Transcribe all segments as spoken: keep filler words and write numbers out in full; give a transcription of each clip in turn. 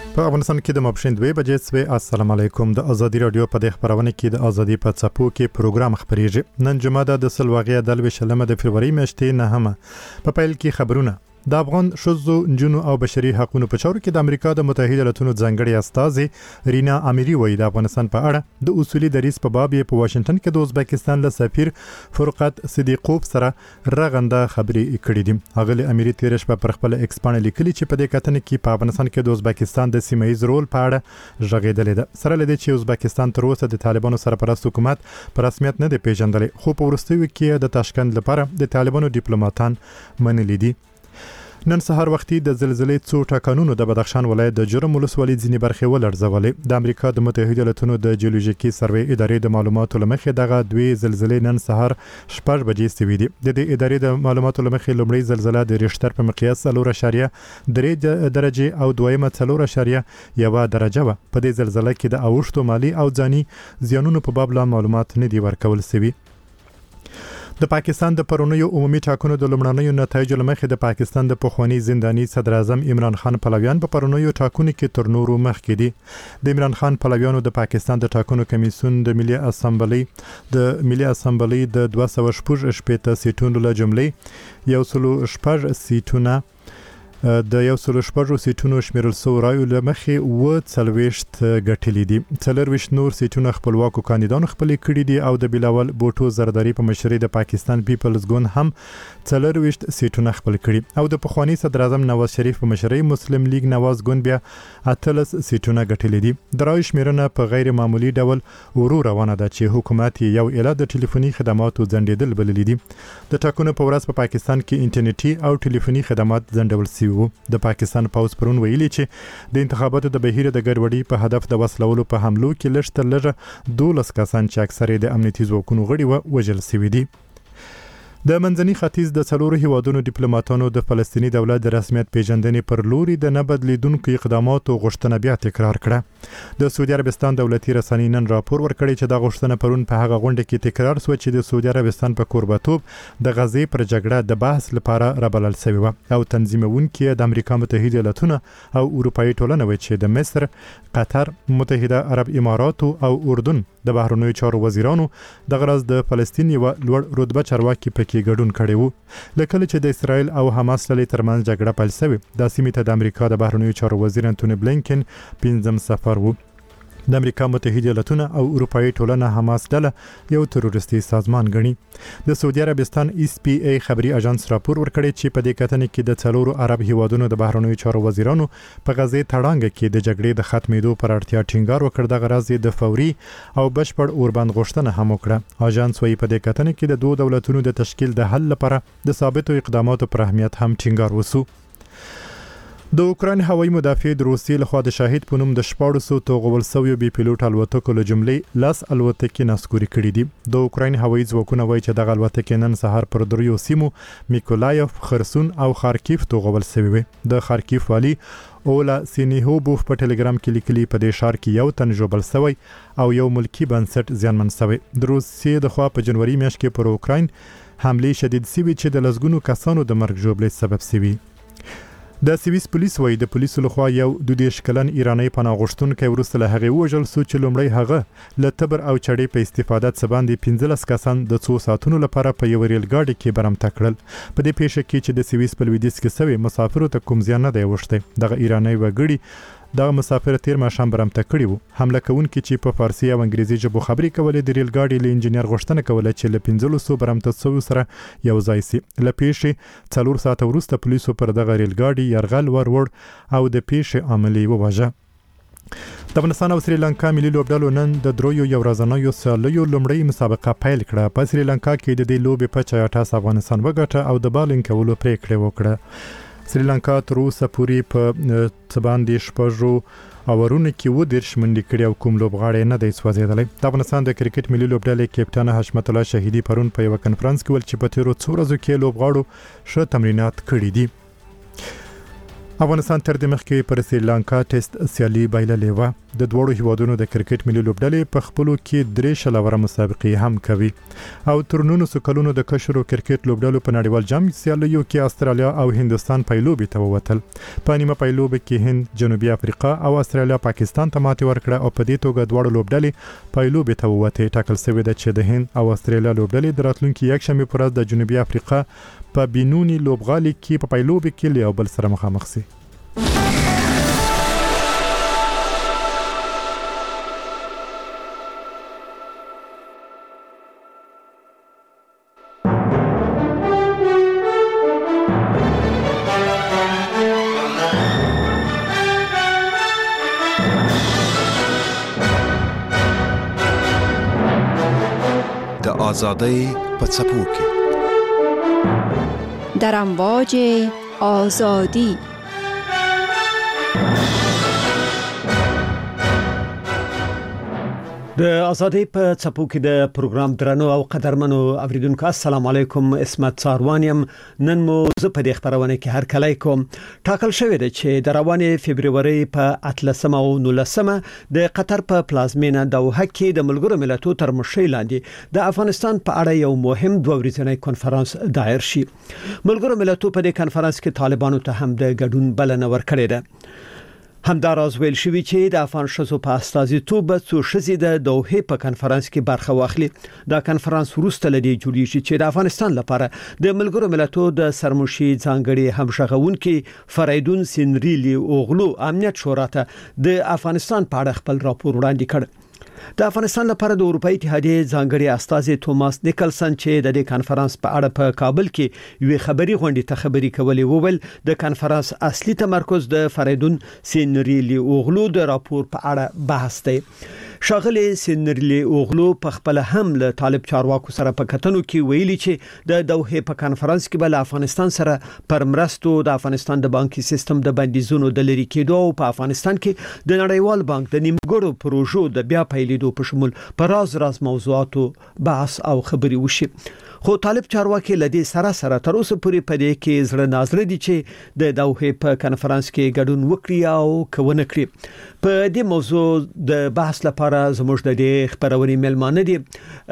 په افغانستان کې د ماپښین دوه بجې سوي. السلام علیکم. د ازادي رادیو په د خبرونه کې د ازادي په څپو کې پروګرام خبريږي. نن جمعه د سلواغیا د لويشلمه د فروری میاشتې نه هم په پیل کې خبرونه د افغان شذو جنو او بشري حقوقو په چارو کې د امریکا د متحده ایالاتونو ځنګړي استاذ رینا اميري وایي د افغانستان په اړه د اصولي دریس په باب په واشنگټن کې د ازبکستان له سفیر فرقت صدیقوف سره رغنده خبري کړې دي. هغه اميري تیرش په پر خپل ایکس باندې لیکلي چې په دې کتنه کې په افغانستان کې د ازبکستان د سیمایي رول په اړه ژغېدلې ده. سره لدې چې ازبکستان تر اوسه د طالبانو سرپرست حکومت پر رسمیت نه دی پیژندل، خو په ورستیو کې د تاشکند لپاره د طالبانو ډیپلوماټان منلي دي. نن سهار وختي د زلزلې څو ټکانونو د بدخشان ولایت د جرم ولسوالۍ ځینې برخې ولړزولې. د امریکا د متحده ایالاتونو د جیولوژیکي سروې ادارې د معلوماتو لمخې دغه دوی زلزلې نن سهار شپږ بجې سوي دي. د دې ادارې د معلوماتو لمخې لومړی زلزله د ریشتر په مقیاس څلور اعشاریه درې درجه او دویمه څلور اعشاریه یو درجه و. په دې زلزلې کې د اوښتو مالی او ځاني زیانونو په باب لا معلومات نه دي ورکول سوي. د پاکستان د پرونیو عمومي ټاکنو د لومړنیو نتایجو لمخې د پاکستان د پخوانی زنداني صدر اعظم عمران خان پلویان په پرونیو ټاکنو کې تر نورو مخکې دي. د عمران خان پلویانو د پاکستان د ټاکنو کمیسیون د ملي اسمبلی د ملي اسمبلی د دوه سوه شپږ شپېته سیټونو له جملې یو سل شپږ سیټونه د یو سل شپږ سیټونو شمیرل سو رایو لمخې و څلويشت غټلې دي. څلويشت نور سیټونه خپلواکو کاندیدانو خپل کړي دي او د بلاول بوټو زرداری په مشرۍ د پاکستان پیپلز ګوند هم څلويشت سیټونه خپل کړي او د پخوانی صدر اعظم نواز شریف په مشرۍ مسلم لیگ نواز ګوند بیا اتلس سیټونه غټلې دي. د رایو شمیرنه په غیر معمولی ډول ورو روانه ده چې حکومت یو اله د ټلیفوني خدماتو ځنډېدل بللې دي. د ټاکنو په ورځ په پاکستان کې انټرنیټي او ټلیفوني خدمات ځنډول شوي. د پاکستان پاوز پرون ویلي چې د انتخاباتو د بهیر د ګډوډۍ په هدف د وسلولو په حملو کې لږ تر لږه دولس کسان چې اکثره د امنیتي ځواکونو غړي و وژل شوي دي. د منځني ختیځ د څلورو هیوادونو ډیپلوماټانو د فلسطینی دولت د رسمیت پیژندنې پر لوري د نه بدلیدونکو اقداماتو غوښتنه بیا تکرار کړه. د سعودي عربستان دولتي رسنۍ نن راپور ورکړی چې دا غوښتنه پرون په هغه غونډه کې تکرار شو چې د سعودي عربستان په کوربتوب د غزې پر جګړه د بحث لپاره رابلل شوی و او تنظیمونکي د امریکا متحده ایالاتونو او اروپאי ټولنه و چې د مصر، قطر، متحده عرب امارات او اردن د بهرنیو چارو وزیرانو د غرض د فلسطین یو لوړ رتبه چارواکي په کې ګډون کړي وو. لکه چې د اسرائیل او حماس له ترمنځ جګړه پیل شوه، د سیمې ته د امریکا د بهرنیو چارو وزیر انټونی بلینکن پنځم سفر وو. د امریکا متحده ایالاتونو او اروپאי ټولنه حماس ډله یو تروریستي سازمان ګڼي. د سعودي عربستان اس پی ای خبري اژانس راپور ورکړی چې په دې کتنې کې د څلورو عرب هیوادونو د بهرنیو چارو وزیرانو په غزې تړانګه کې د جګړې د ختمېدو پر اړتیا ټینګار وکړ. د غرض د فوري او بشپړ اوربند غوښتنه هم وکړه. اژانس وايي په دې کتنې کې د دوه دولتونو د تشکیل د حل لپاره د ثابتو اقداماتو پر اهمیت هم ټینګار وسو. د اوکراین هوایي مدافع د روسیې لخوا د شاهد په نوم د شپاړسو توغول سویو بي پیلوټ الوتکو له جملې لاس الوتکې نسکوري کړي دي. د اوکراین هوایي ځواکونه وایي چې دغه الوتکې نن سهار پر دریو سیمو میکولایف، خرسون او خارکیف توغول سوي وي. د خارکیف والی اولا سینیهوبوف په ټلګرام کې لیکلي په دې ښار کې یو تن ژوبل سوی او یو ملکی بنسټ زیانمن سوی. د روسیې د خوا په جنوري میاشت کې پر اوکراین حمله شدید سوي چې د لسګونو کسانو د مرګ ژوبلې سبب سوي. د سویس پولیس وایي د پولیسو لخوا یو دوه دېرش کلن ایرانی پناه غوښتونکی وروسته له هغې ووژل سو چې لومړی هغه له تبر او چړې په استفاده څه باندې پنځلس کسان د څو ساعتونو لپاره په یو ریل ګاډي کې برمته کړل. په دې پیښه کې چې د سویس په لویدیځ کې سوي مسافرو ته کوم زیان نه دی اوښتی. دغه ایرانی وګړي دغه مسافر تیر ماښام برمته کړي وو. حمله کوونکي چې په فارسي او انګریزي ژبو خبرې کولې د ریل ګاډي له انجینر غوښتنه کوله چې له پنځلسو برمته سویو سره یو ځای سي. له پیښې څلور ساعته وروسته پولیسو پر دغه ریل ګاډي یرغل ور او د پیښې عملي وواژه. د افغانستان او سریلانکا ملي لوبډلو نن د دریو یو ورځنیو سیالیو لومړی مسابقه پیل کړه. په سریلانکا کې د دې لوبې په چایټاس افغانستان وګټه او د بالینګ کولو پریکړه وکړه. سریلانکا تر اوسه پورې په څه باندې شپږو اورونو کې و دېرش منډې کړې او کوم لوبغاړی نه دی سوځېدلی. د افغانستان د کرکټ ملي لوبډلې کپټان حشمت الله شهیدي پرون په یوه کنفرانس کې ویل چې په تیرو څو ورځو کې لوبغاړو ښه تمرینات کړي دي. افغانستان تر دې مخکې پر سریلانکا ټیسټ سیالي بایللې و. د دوړو هیوادونو د کرکټ ملي لوبډلې په خپلو کې درې شلوره مسابقې هم کوي او تر نولسو کلونو د کشرو کرکټ لوبډلو په نړیوال جام سیالیو کې استرالیا او هندستان پایلوبې ته ووتل. په نیمه پایلوبې کې هند، جنوبي افریقا او استرالیا پاکستان ته ماتې ورکړه او په دې توګه دوړو لوبډلې پایلوبې ته ووتې. ټاکل شوی ده چې د هند او استرالیا لوبډلې د راتلونکي یکشنبه پر ورځ د جنوبي افریقا په بینونی لوبغالي کې په پایلوبې کې له بل سره مخامخ شي. د آزادۍ په څپو کې در امواج آزادی. د آزادۍ په څپو کې د پروګرام درنو او قدرمنو اوریدونکو السلام علیکم. اسمت ساروانیم. نن مو زه په دې خبرونه کې هر کله کوم. ټاکل شوی دی چې د روانې فبرवरी په اتلسمه او نولسمه د قطر په پلازمینه دوحه کې د ملګرو ملتونو تر مشرۍ لاندې د افغانستان په اړه یو مهم دوه ورځنی کنفرانس دایر شي. ملګرو ملتونو په دې کنفرانس کې طالبانو ته هم د ګډون بلنه ورکړې ده. همداراز ویل شوی چې د افغان شذو په استازیتوب څو شذې د دوحه په کنفرانس کې برخه واخلي. دا کنفرانس وروسته لدی جوړیږي چې د افغانستان لپاره د ملګرو ملتونو د سرمشي ځانګړي همغږونکي فریدون سینریلی اوغلو امنیت شورا ته د افغانستان په اړه خپل راپور وړاندې کړ. د افغانستان لپاره د اروپאי اتحادیې ځانګړي استازي توماس نیکلسن چې د دې کنفرانس په اړه په کابل کې یو خبري غونډه ته خبري کولې وویل د کنفرانس اصلي تمرکز د فریدون سینریلی اوغلو د راپور په اړه بحث دی. شاغلي سینریلی اوغلو په خپل هم له طالب چارواکو سره په کتنو کې ویلي چې د دوحه په کنفرانس کې بل افغانستان سره پر مرستو د افغانستان د بانکي سیستم د بندیزونو د لری کېدو او په افغانستان کې د نړیوال بانک د نیمګړو پروژو د بیا پیلېدو په شمول پر راز راز موضوعاتو بحث او خبري وشي. خو طالب چارواکي لدی سره سره تر اوسه پورې پدې کې زړه نازره دي چې د دوحه په کنفرانس کې ګډون وکړي او کوونه کړي. په دې موضوع د بحث لپاره زموږ د دې خبرونې ملمانه دي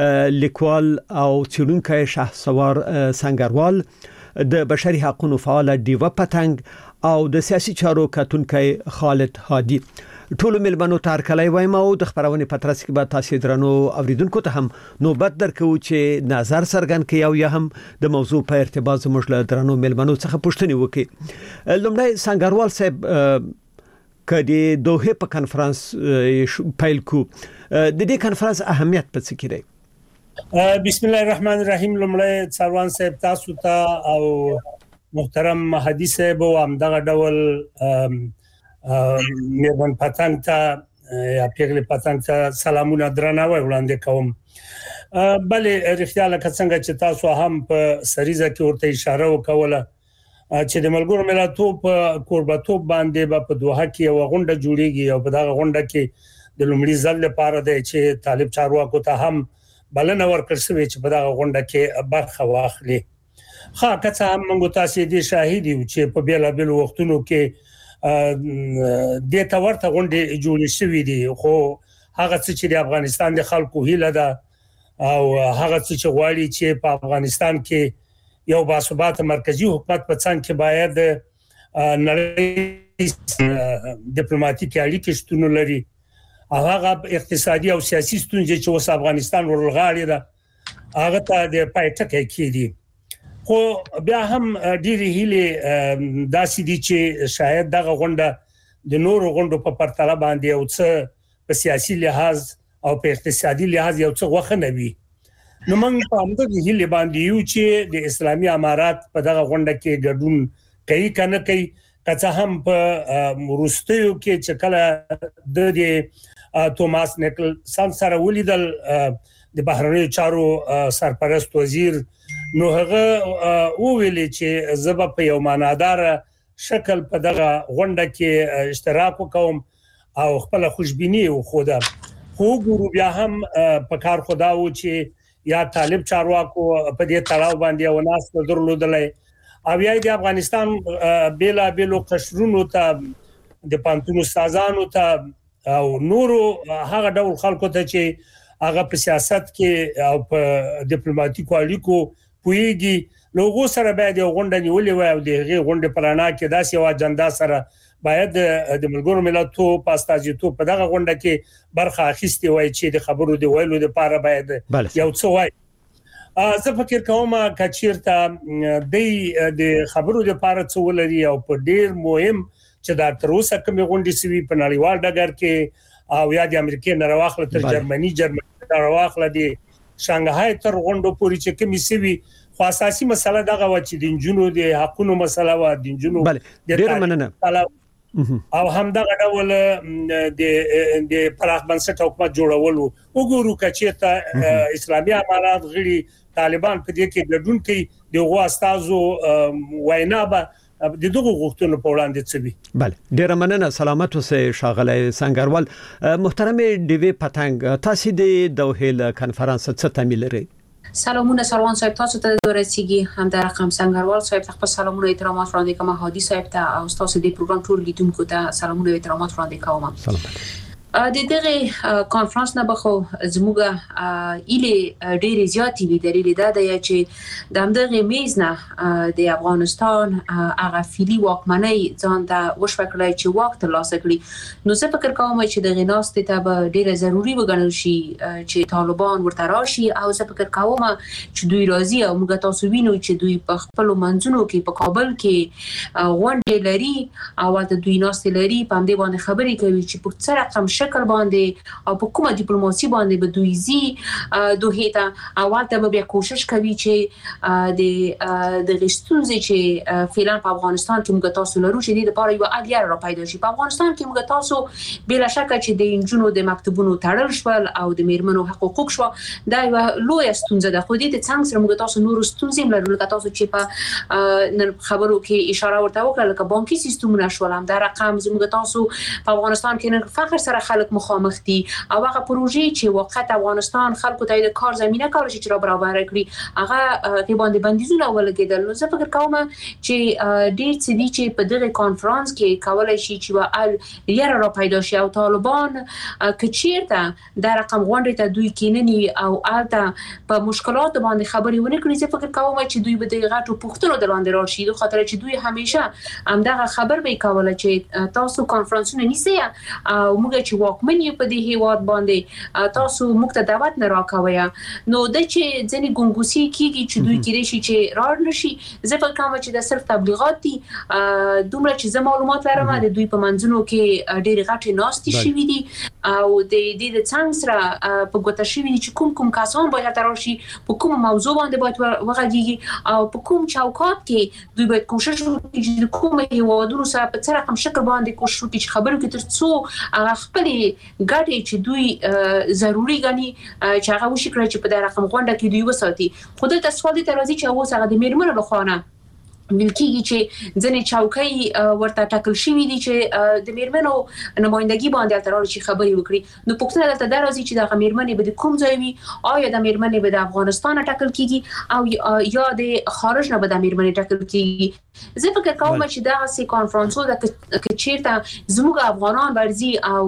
لیکوال او څېړونکی شهسوار سنگروال، د بشري حقوقو فعال دیوا پتنګ او د سیاسي چارو کتونکی خالد هادي. ټول ملمنو تار کلای وایم او د خبرونې پترس کې به تاسو درنو اوریدونکو ته هم نوبت درکو چې نظر سرګن کوي او یا هم د موضوع په ارتباط زموږ له درنو ملمنو څخه پوښتنه وکړي. لومړی سنگروال صاحب، کدی دوحه په کنفرانس پیل کو، د دې کنفرانس اهمیت په څه کې دی؟ بسم الله الرحمن الرحیم. لومړی سروان صاحب تاسو ته او محترم مهدی صاحب او همدغه ډول میرمن پتنګ ته یا پیغله پتنګ ته سلامونه درناوی وړاندې کوم. بلې رښتیا لکه څنګه چې تاسو هم په سریزه کې ورته اشاره وکوله چې د ملګرو ملتونو په قربتوب باندې به په دوحه کې یو غونډه جوړیږي او په دغه غونډه کې د لومړي ځل لپاره د چې طالب چارواکو ته هم بلنه ورکړل شوې چې په دغه غونډه کې برخه واخلي. خا کڅه هم موږ تاسو دې شاهد یو چې په بیل بیل وختونو کې د تا ورته غونډه جوړې شوې دي، خو هغه چې د افغانستان د خلکو هیله ده او هغه چې غواړي چې په افغانستان کې یو باثبات مرکزی حکومت په څنګ کې باید نړۍ ډیپلوماټیک اړیکې شتون لري. هغه اقتصادي او سیاسي ستونزې چې اوس افغانستان ورغاړي ده هغه ته د پایټکې کېدي. خو بیا هم ډېری هیله داسې دي چې شاید دغه غونډه د نورو غونډو په پرتله باندې او څه په سیاسي لحاظ او په اقتصادي لحاظ یو څه وخت نه وي. نو موږ په همدغه هیله باندې یو چې د اسلامي امارات په دغه غونډه کې ګډون کوي کنه کوي، که هم په روسیو کې چې کله د توماس نیکلسن سره ولیدل د بهرنیو چارو سرپرست وزیر، نو هغه وویل چې زه په یو معنادار شکل په دغه غونډه کې اشتراک وکوم او خپل خوشبینی وخوده. خو ګورو بیا هم په کار خداو چې یا طالب چارواکو په دې تړاو باندې وناس درلودلې او یا د افغانستان بیلا بیلو قشرونو ته د پانتون استادانو ته او نورو هغه ډول خلکو ته چې هغه په سیاست کې او په ډیپلوماټیکو اړیکو پویږي لوګو سره باید یو غونډه نیولې وای او دغه غونډه پرانا کې داسې یو اجنډا سره باید د ملګرو ملتونو پاستاجیتو په دغه غونډه کې برخه اخیستي وای چې د خبرو دی ویلو لپاره باید یو څه وای. زه فکر کوم کچیرته د خبرو لپاره څه ولري او په ډیر مهم چې دا تر اوسه کوم غونډې سوي په نړیوال ډګر کې او یا د امریکا نه راوخله تر جرمني جرمني راوخله دي شانګهای تر غونډو پورې چې کوم سوي خو اساسي مسله دغه و چې د انجونو د حقونو مسله و د انجونو ډیر مننه او هم دغه ډول د د پراخ بنسټ حکومت جوړول وګورو کچېته اسلامي امارات غړي طالبان په دې کې ګډون کوي دغه استادو وینا به د دغه غوښتنو په وړاندې څه وي. بله ډیر مننه سلامت اوسې ښاغلی سنگروال. محترم ډیوی پتنګ تاسو د دوحه کانفرنس څه تمه لرئ؟ سلامونه سروان صاحب تاسو ته درسیږي هم در رقم سنگروال صاحب ته خپل سلامونه احترامات وړاندې کوم هادي صاحب ته او تاسو د پروګرام ټول لیدونکو ته سلامونه احترامات وړاندې کوم. سلام. د دغه کانفرنس نه بخو زموږه اله ډېر زیاتې وی دلیل دا دی چې د همدغه میز نه د افغانستان هغه فعلی واکمنۍ ځان ته وشوکړای چې واک ترلاسه کړي نو زه فکر کوم چې د غناست ته به ډېر ضروری وګڼل شي چې طالبان ورته راشي او زه فکر کوم چې دوی راضي او موږ تاسو وینو چې دوی په خپل منځونو کې په کابل کې غونډې لري او د دوی ناست لري په همدې باندې خبرې کوي چې په څه رقم شکل باندې او په کومه ډیپلوماسي باندې به دوی زی دوه ته اول ته به کوشش کوي چې د د رښتونځي چې فعلا په افغانستان کې موږ تاسو لرو چې د لپاره یو اړیه را پیدا شي. په افغانستان کې موږ تاسو بلا شک چې د انجونو د مکتوبونو تړل شول او د میرمنو حقوق شو دا یو لوی ستونزه ده. خو دې ته څنګه سره موږ تاسو نور ستونزې لرو لکه تاسو چې په خبرو کې اشاره ورته وکړه لکه بانکي سیستمونه شول هم دا رقم زموږ تاسو په افغانستان کې نه فخر سره خلک مخامخ دي او هغه پروژې چې واقعا افغانستان خلکو ته د کار زمينه کول شي چې برابر کړي هغه کې باندې بندیزونه ولګیدل. نو زه فکر کوم چې ډېر څه دي چې په دغه کانفرنس کې کولای شي چې وال یاره را پیدا شي او طالبان کچیرته د رقم غونډې ته دوی کیننی او البته په مشکلات باندې خبرې ونه کړي. زه فکر کوم چې دوی به د غټو پښتنو د لاندې راشي د خاطر چې دوی همیشه همدغه خبر به کوله چې تاسو کانفرنسونه نیسئ او موږ چې واکمن یو په دې هیواد باندې تاسو موږ ته دعوت نه راکوي نو د چې ځنې ګونګوسی کیږي چې دوی کېږي شي چې راړ نشي. زه فکر کوم چې د صرف تبلیغات دي دومره چې زه معلومات لرم د دوی په منځونو کې ډېر غټي ناستي شوي دي او د دې د څنګه سره په ګوته شوي دي چې کوم کوم کسان باید راشي په کوم موضوع باندې باید وغږیږي او په کوم چوکاټ کې دوی باید کوشش وکړي چې کوم هیوادونو سره په څه رقم شکل باندې کوشش وکړي چې خبرو کې تر څو هغه خپل ګټې چې دوی ضروری غني چې هغه وشي کړی چې په دغه رقم غونډه کې دوی وساتي. خو د تسوال دي ترازی چې اوس هغه د میرمنو لخوا ملکیږي چې ځنې چوکۍ ورته ټاکل شوی دي چې د میرمنو نمائندګي باندې ترور شي خبري وکړي. نو پښتنه دلته درازي چې د میرمنې به د کوم ځای وي آیا د میرمنې به د افغانستان ټاکل کیږي او یا د خارج نه به د میرمنې ټاکل کیږي. زه فکر کوم چې دا سي کانفرنسو د کچیرته زموږ افغانان ورزي او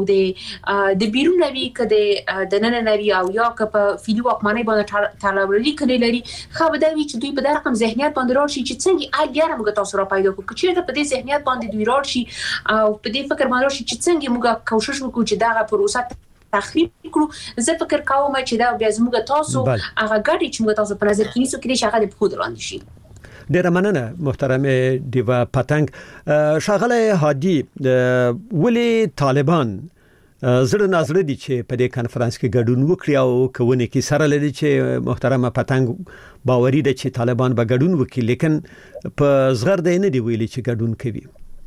د د بیرون نوي کده د نن نوي او یا که په فیلو واکمنۍ باندې طالبولي کړي لري خو به دا وی چې دوی په دغه رقم ذهنیت باندې راشي چې څنګه اګیار موږ تاسو را پیدا کوو چې په دې ذهنیت باندې دوی راشي او په دې فکر باندې راشي چې څنګه موږ کوشش وکړو چې دغه پروسه تخریب کړو. زه فکر کوم چې دا بیا زموږ تاسو هغه ګډي چې موږ تاسو په نظر کې نیسو کې چې هغه په خود وړاندې شي. ډیر مننه محترم دیوا پتنګ. ښاغلی هادي ولی طالبان زړه نازړه دي چې په دې کانفرنس کې ګډون وکړي او کوونه کې سره لري چې محترم پتنګ باوري ده چې طالبان به ګډون وکړي لیکن په زغر دی نه دی ویلي چې ګډون کوي.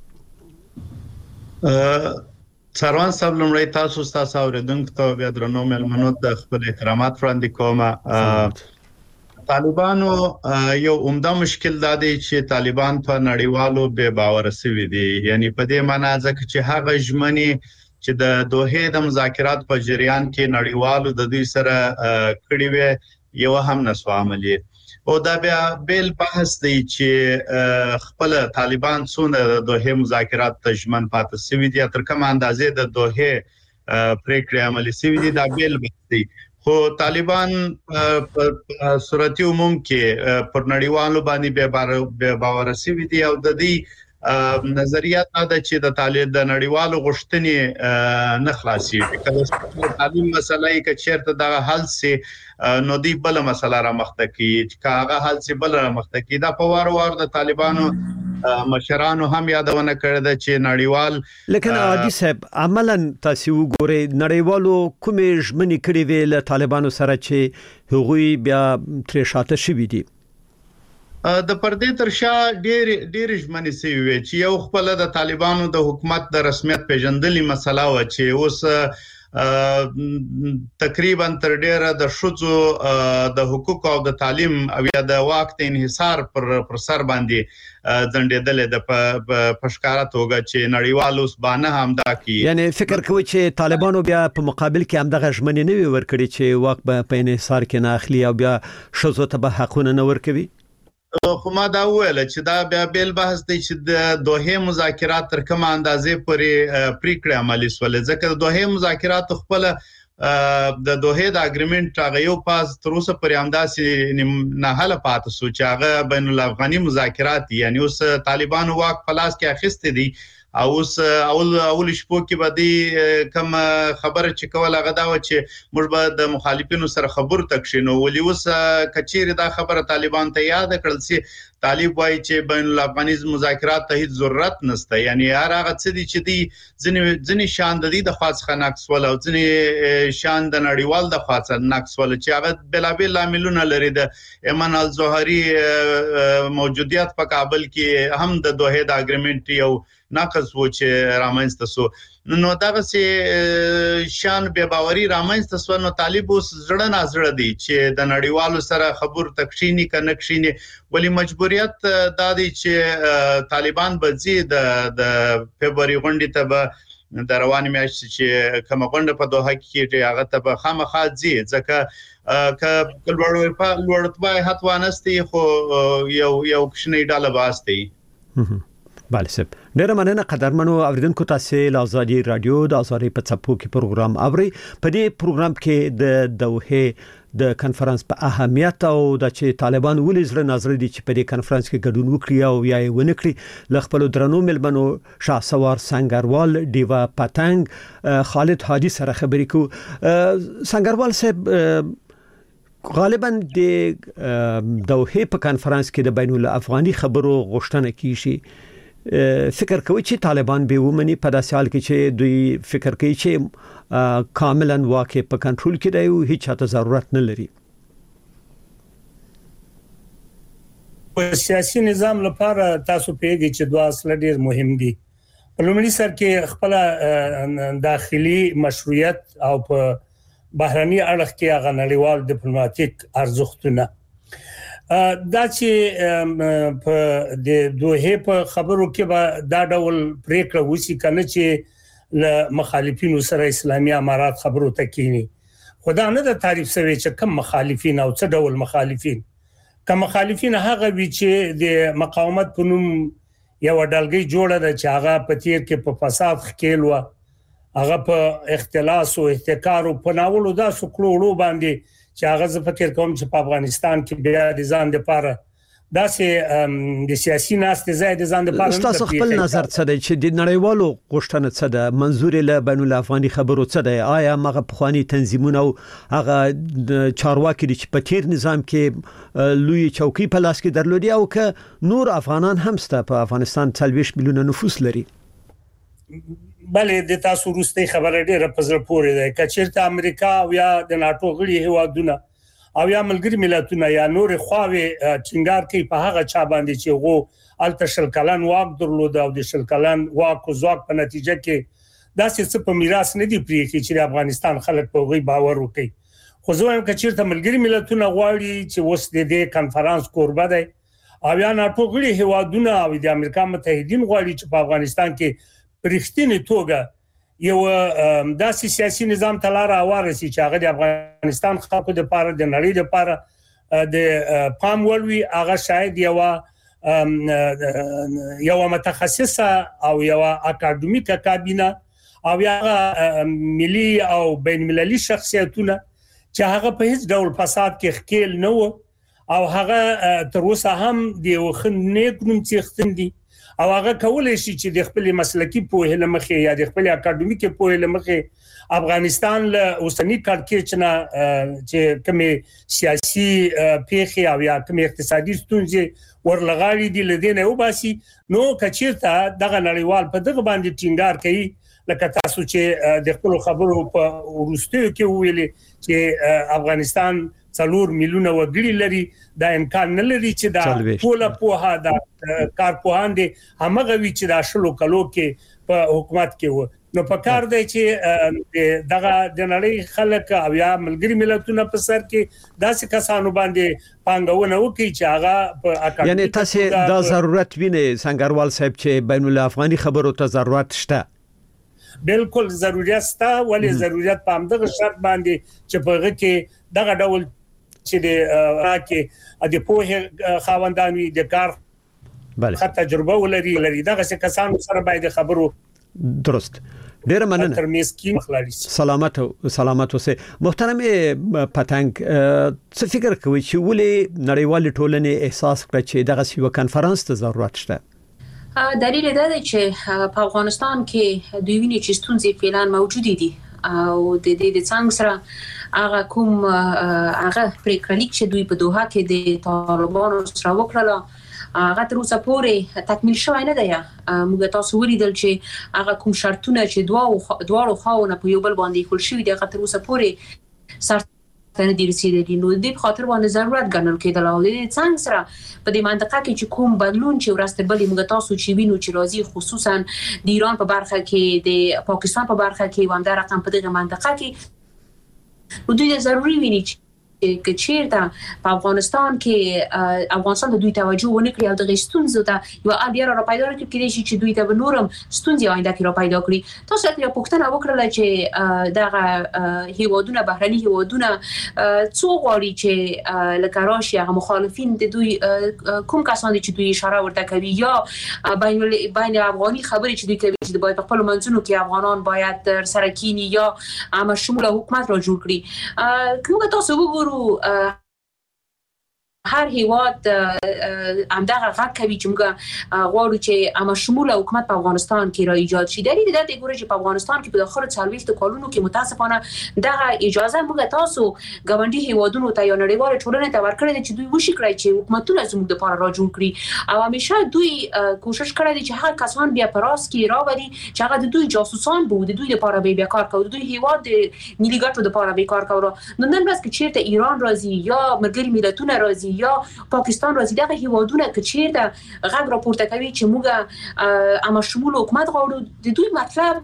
سروان صاحب لمړی تاسو تاسو اوریدونکو ته بیا درنو ملمنو د خپل احترامات وړاندې کوم. طالبانو یو عمده مشکل دا دی چې طالبان په نړیوالو بے باور شوي دي یعنی په دې معنی ځکه چې هغه ژمنې چې د دوحه د مذاکرات په جریان کې نړیوالو د دوی سره کړي وي یو هم نسو عملي او دا بیا بیل بحث دی چې خپل طالبان څونه د دوه مذاکرات تجمن پاتې سوي دي تر کوم اندازې د دوه پریکړې عملي سوي دي دا بیل بحث دی خو طالبان په صورتي عموم کې پر نړیوالو باندې به باور سوي دي او د دې نظریات دا چې د طالب د نړیوالو غوښتنې نه خلاصي کله تعلیم مسله یې چې چیرته دا حل سي نو دی بل مسله را مخته کی چې هغه حل سي بل را مخته کی دا په وار وار د طالبانو مشرانو هم یادونه کړې ده چې نړیوال لیکن عادي صاحب عملاً تاسو وګورئ نړیوالو کومې ژمنې کړې وې له طالبانو سره چې هغوی بیا تر شاته شوي دي د پردې تر شا ډېر ډېر ژمنې سوي وي چې یو خپل د طالبانو د حکومت د رسمیت پیژندلې مسله و چې اوس تقریبا تر ډېره د شوزو د حقوق او د تعلیم او یا د وخت انحصار پر پر سر باندې ځندېدل د پښکارا توګه چې نړیوال اوس باندې هم دا کی یعنی فکر کوي چې طالبانو بیا په مقابل کې هم دغه ژمنې نه وي ورکړي چې وخت په انحصار کې نه اخلي او بیا شوزو ته به حقونه نه ورکوي خو ما دا ویل چې دا بیا بیل بحث دی چې د دوه مذاکرات تر کومه اندازې پورې پریکړه عملي سول ځکه د دوه مذاکرات خپل د دوه د اګریمنت هغه یو پاس تر اوسه پرې همداسې نه حل پاتې سو چې هغه بین الافغاني مذاکرات یعنی اوس طالبانو واک پلاس کې اخیسته دي او اوس اول اول شپو کې باندې کوم خبره چې کوله غدا و چې موږ به د مخالفینو سره خبرو تکشینو ولې اوس کچېره دا خبره طالبان ته یاد کړل چې طالب وایي چې بین الافغاني مذاکرات ته هیڅ ضرورت نشته یعنی هر هغه څه دي چې دي ځنې ځنې شان د دې د خاص خناکس ول او ځنې شان د نړیوال د خاص ناکس ول چې هغه بلابل عاملونه لري د ایمان الزهري موجودیت په کابل کې هم د دوه د اګریمنت یو ناقص و چې رامنځته سو نو دغه سي شان به باوري رامنځته سو نو طالب اوس زړه نازړه دي چې د نړیوالو سره خبر تکشینی کنکشینی ولی مجبوریت دا دي چې طالبان به زی د د فبراير غونډې ته به د رواني میاشتې چې کوم غونډه په دوه کې هغه ته به خامخا زی ځکه ک لوړ په لوړتبه هتوانستي خو یو یو کښنی ډاله باستی بله سب ډیره مننه قدرمنو اوریدونکو تاسو له آزادي رادیو د آزادي په څپو کې پروګرام اوري په دې پروګرام کې د دوه د کانفرنس په اهمیت او د چې طالبان ولې زړه نظر دي چې په دې کانفرنس کې ګډون وکړي او یا یې ونکړي ل خپل درنو ملبنو شاهسوار سنگروال دیوا پتنګ خالد حاجی سره خبرې کو سنگروال صاحب غالبا د دوه په کانفرنس کې د بین الافغاني خبرو غوښتنه کیږي فکر کوي چې طالبان به ومني په داسې حال کې چې دوی فکر کوي چې کاملا واقع په کنټرول کې دی او هیڅ چاته ضرورت نه لري په سیاسي نظام لپاره تاسو پیږي چې دوه اصل ډیر مهم دي په لومړي سر کې خپل داخلي مشروعیت او په بهرني اړخ کې هغه نړیوال ډیپلوماټیک ارزښتونه دا چې په د دوه په خبرو کې به دا ډول پریکړه وسی کنه چې ل مخالفینو سره اسلامي امارات خبرو ته کینی خدا نه د تعریف سوي چې کم مخالفین او څه ډول مخالفین کم مخالفین هغه وی چې د مقاومت په نوم یو ډلګي جوړه ده چې هغه په تیر کې په فساد خکېل و هغه په اختلاس او احتکار او په ناولو دا سکلوړو باندې چې هغه ز فکر کوم چې په افغانستان کې بیا د ځان لپاره دا سه د سیاسي ناس ته زید ځان لپاره تاسو خپل نظر څه دی چې د نړیوالو غوښتنه څه ده منظور له بین الافغاني خبرو څه دی آیا مغه پخوانی تنظیمونه او هغه چارواکي چې په تیر نظام کې لوی چوکي په لاس کې درلودي او که نور افغانان هم ست په افغانستان څلويش میلیونه نفوس لري بله د تاسو روسي خبره ډیره په زړه پورې ده کچېرته امریکا او یا د ناتو غړي هوادونه او یا ملګری ملتونه یا نور خواوي ټینګار کوي په هغه چا باندې چې غو التشل کلن واک درلود او د شل کلن واک او ځواک په نتیجه کې دا څه په میراث نه دی پریږي چې افغانستان خلک په غي باور وکړي خو زه هم کچېرته ملګری ملتونه غواړي چې وس د دې کانفرنس کوربه دی او یا ناتو غړي هوادونه او د امریکا متحدین غواړي چې په افغانستان کې پرختینی توګه یو داسې سیاسي نظام تلاره وارسي چې هغه د افغانستان خلکو لپاره د نړۍ لپاره د پام ولوي هغه شاید یو یو متخصصه او یو اکاډمیکه کابینه او یا ملي او بین المللي شخصیتونه چې هغه په هیڅ ډول فساد کې ښکیل نه و او هغه تر اوسه هم د خنېک نوم څښتن دي او هغه کولای شي چې د خپل مسلکی په لمخې یا د خپل اکاډمیک په لمخې افغانستان له اوسنی کړکېچ نه چې کومي سیاسي پیښې او یا کومي اقتصادي ستونزې ورلغالي دي لدینه وباسي نو کچیرته دغه نړیوال په دغه باندې ټینګار کوي لکه تاسو چې د خپل خبرو په ورستیو کې ویلي چې افغانستان څلور میلیونه وګړي لري دا امکان نه لري چې دا ټول په دا کارپوهان دي همغه وی چې دا شلو کلو کې په حکومت کې و نو په کار دی چې دغه د نړۍ خلک او یا ملګری ملتونه په سر کې داسې کسانو باندې پانګونه وکړي چې هغه په اکاډمي یعنی تاسو دا ضرورت ویني سنگروال صاحب چې بین الافغاني خبرو ته ضرورت شته بالکل ضرورت شته ولی ضرورت په همدغه شرط باندې چې په هغه کې دغه ډول چې د راکې د پوهه خاوندانوي د کار بله تجربه ولري لري دغه څه کسانو سره باید خبرو درست ډیر مننه ترمنځ کې مخالف سلامت سلامت اوسه محترم پتنګ څه فکر کوي چې ولې نړیوال ټولنې احساس کړ چې دغه یو کانفرنس ته ضرورت شته دلیل دا دی چې په افغانستان کې دوی ویني چې ستونزې فعلا موجود دي او د دې د څنګه سره هغه کوم هغه پریکړلیک چې دوی په دوحه کې د طالبانو سره وکړل هغه تر اوسه پورې تکمیل شوی نه دی موږ تاسو ولیدل چې هغه کوم شرطونه چې دوا دواړو خواونه په یو بل باندې کول شوی دی هغه تر اوسه پورې سر تنه دي رسیدلی نو د خاطر باندې ضرورت ګڼل کېدل او د څنګه سره په دې منطقه کې چې کوم بدلون چې ورسته بلې موږ تاسو چې وینو چې راځي خصوصا د ایران په برخه کې د پاکستان په برخه کې واندا رقم په دغه منطقه کې دوی ضروري ویني چې چیرته په افغانستان کې افغانستان د دوی توجه ونه کړی او د غشتونزو ته یو اړیره را پیدا کړي کېږي چې دوی ته نورم ستونزې آینده کې را پیدا کړي تاسو ته یو پوښتنه وکړه چې دغه هیوادونه بهرني هیوادونه څو غواړي چې لکه راشي هغه مخالفین د دوی کوم کسان چې دوی اشاره ورته کوي یا بین بین افغاني خبرې چې دوی کوي چې باید په خپل منځونو کې افغانان باید تر سره کینی یا عامه شموله حکومت را جوړ کړي کومه تاسو وګورئ هر هیواد همدغه غږ کوي چې موږ غواړو چې عامه شموله حکومت په افغانستان کې را ایجاد شي دلیل دا دی ګورئ چې په افغانستان کې په داخل څلويخت کالونو کې متاسفانه دغه اجازه موږ تاسو ګاونډي هیوادونو ته یا نړیوال ټولنې ته ورکړی چې دوی وشي کړی چې حکومتونه زموږ لپاره را جوړ کړي او همیشه دوی کوشش کړی دي چې هغه کسان بیا پراس کې راوړي چې هغه د دوی جاسوسان بو د دوی لپاره به بیا کار کوي د دوی هیواد د ملي ګټو لپاره به کار کوي نو نن ورځ کې چیرته ایران راځي یا ملګری ملتونه راځي یا پاکستان راځي دغه هیوادونه چې چیرته غږ راپورته کوي چې موږ عامه شمول حکومت غواړو د دوی مطلب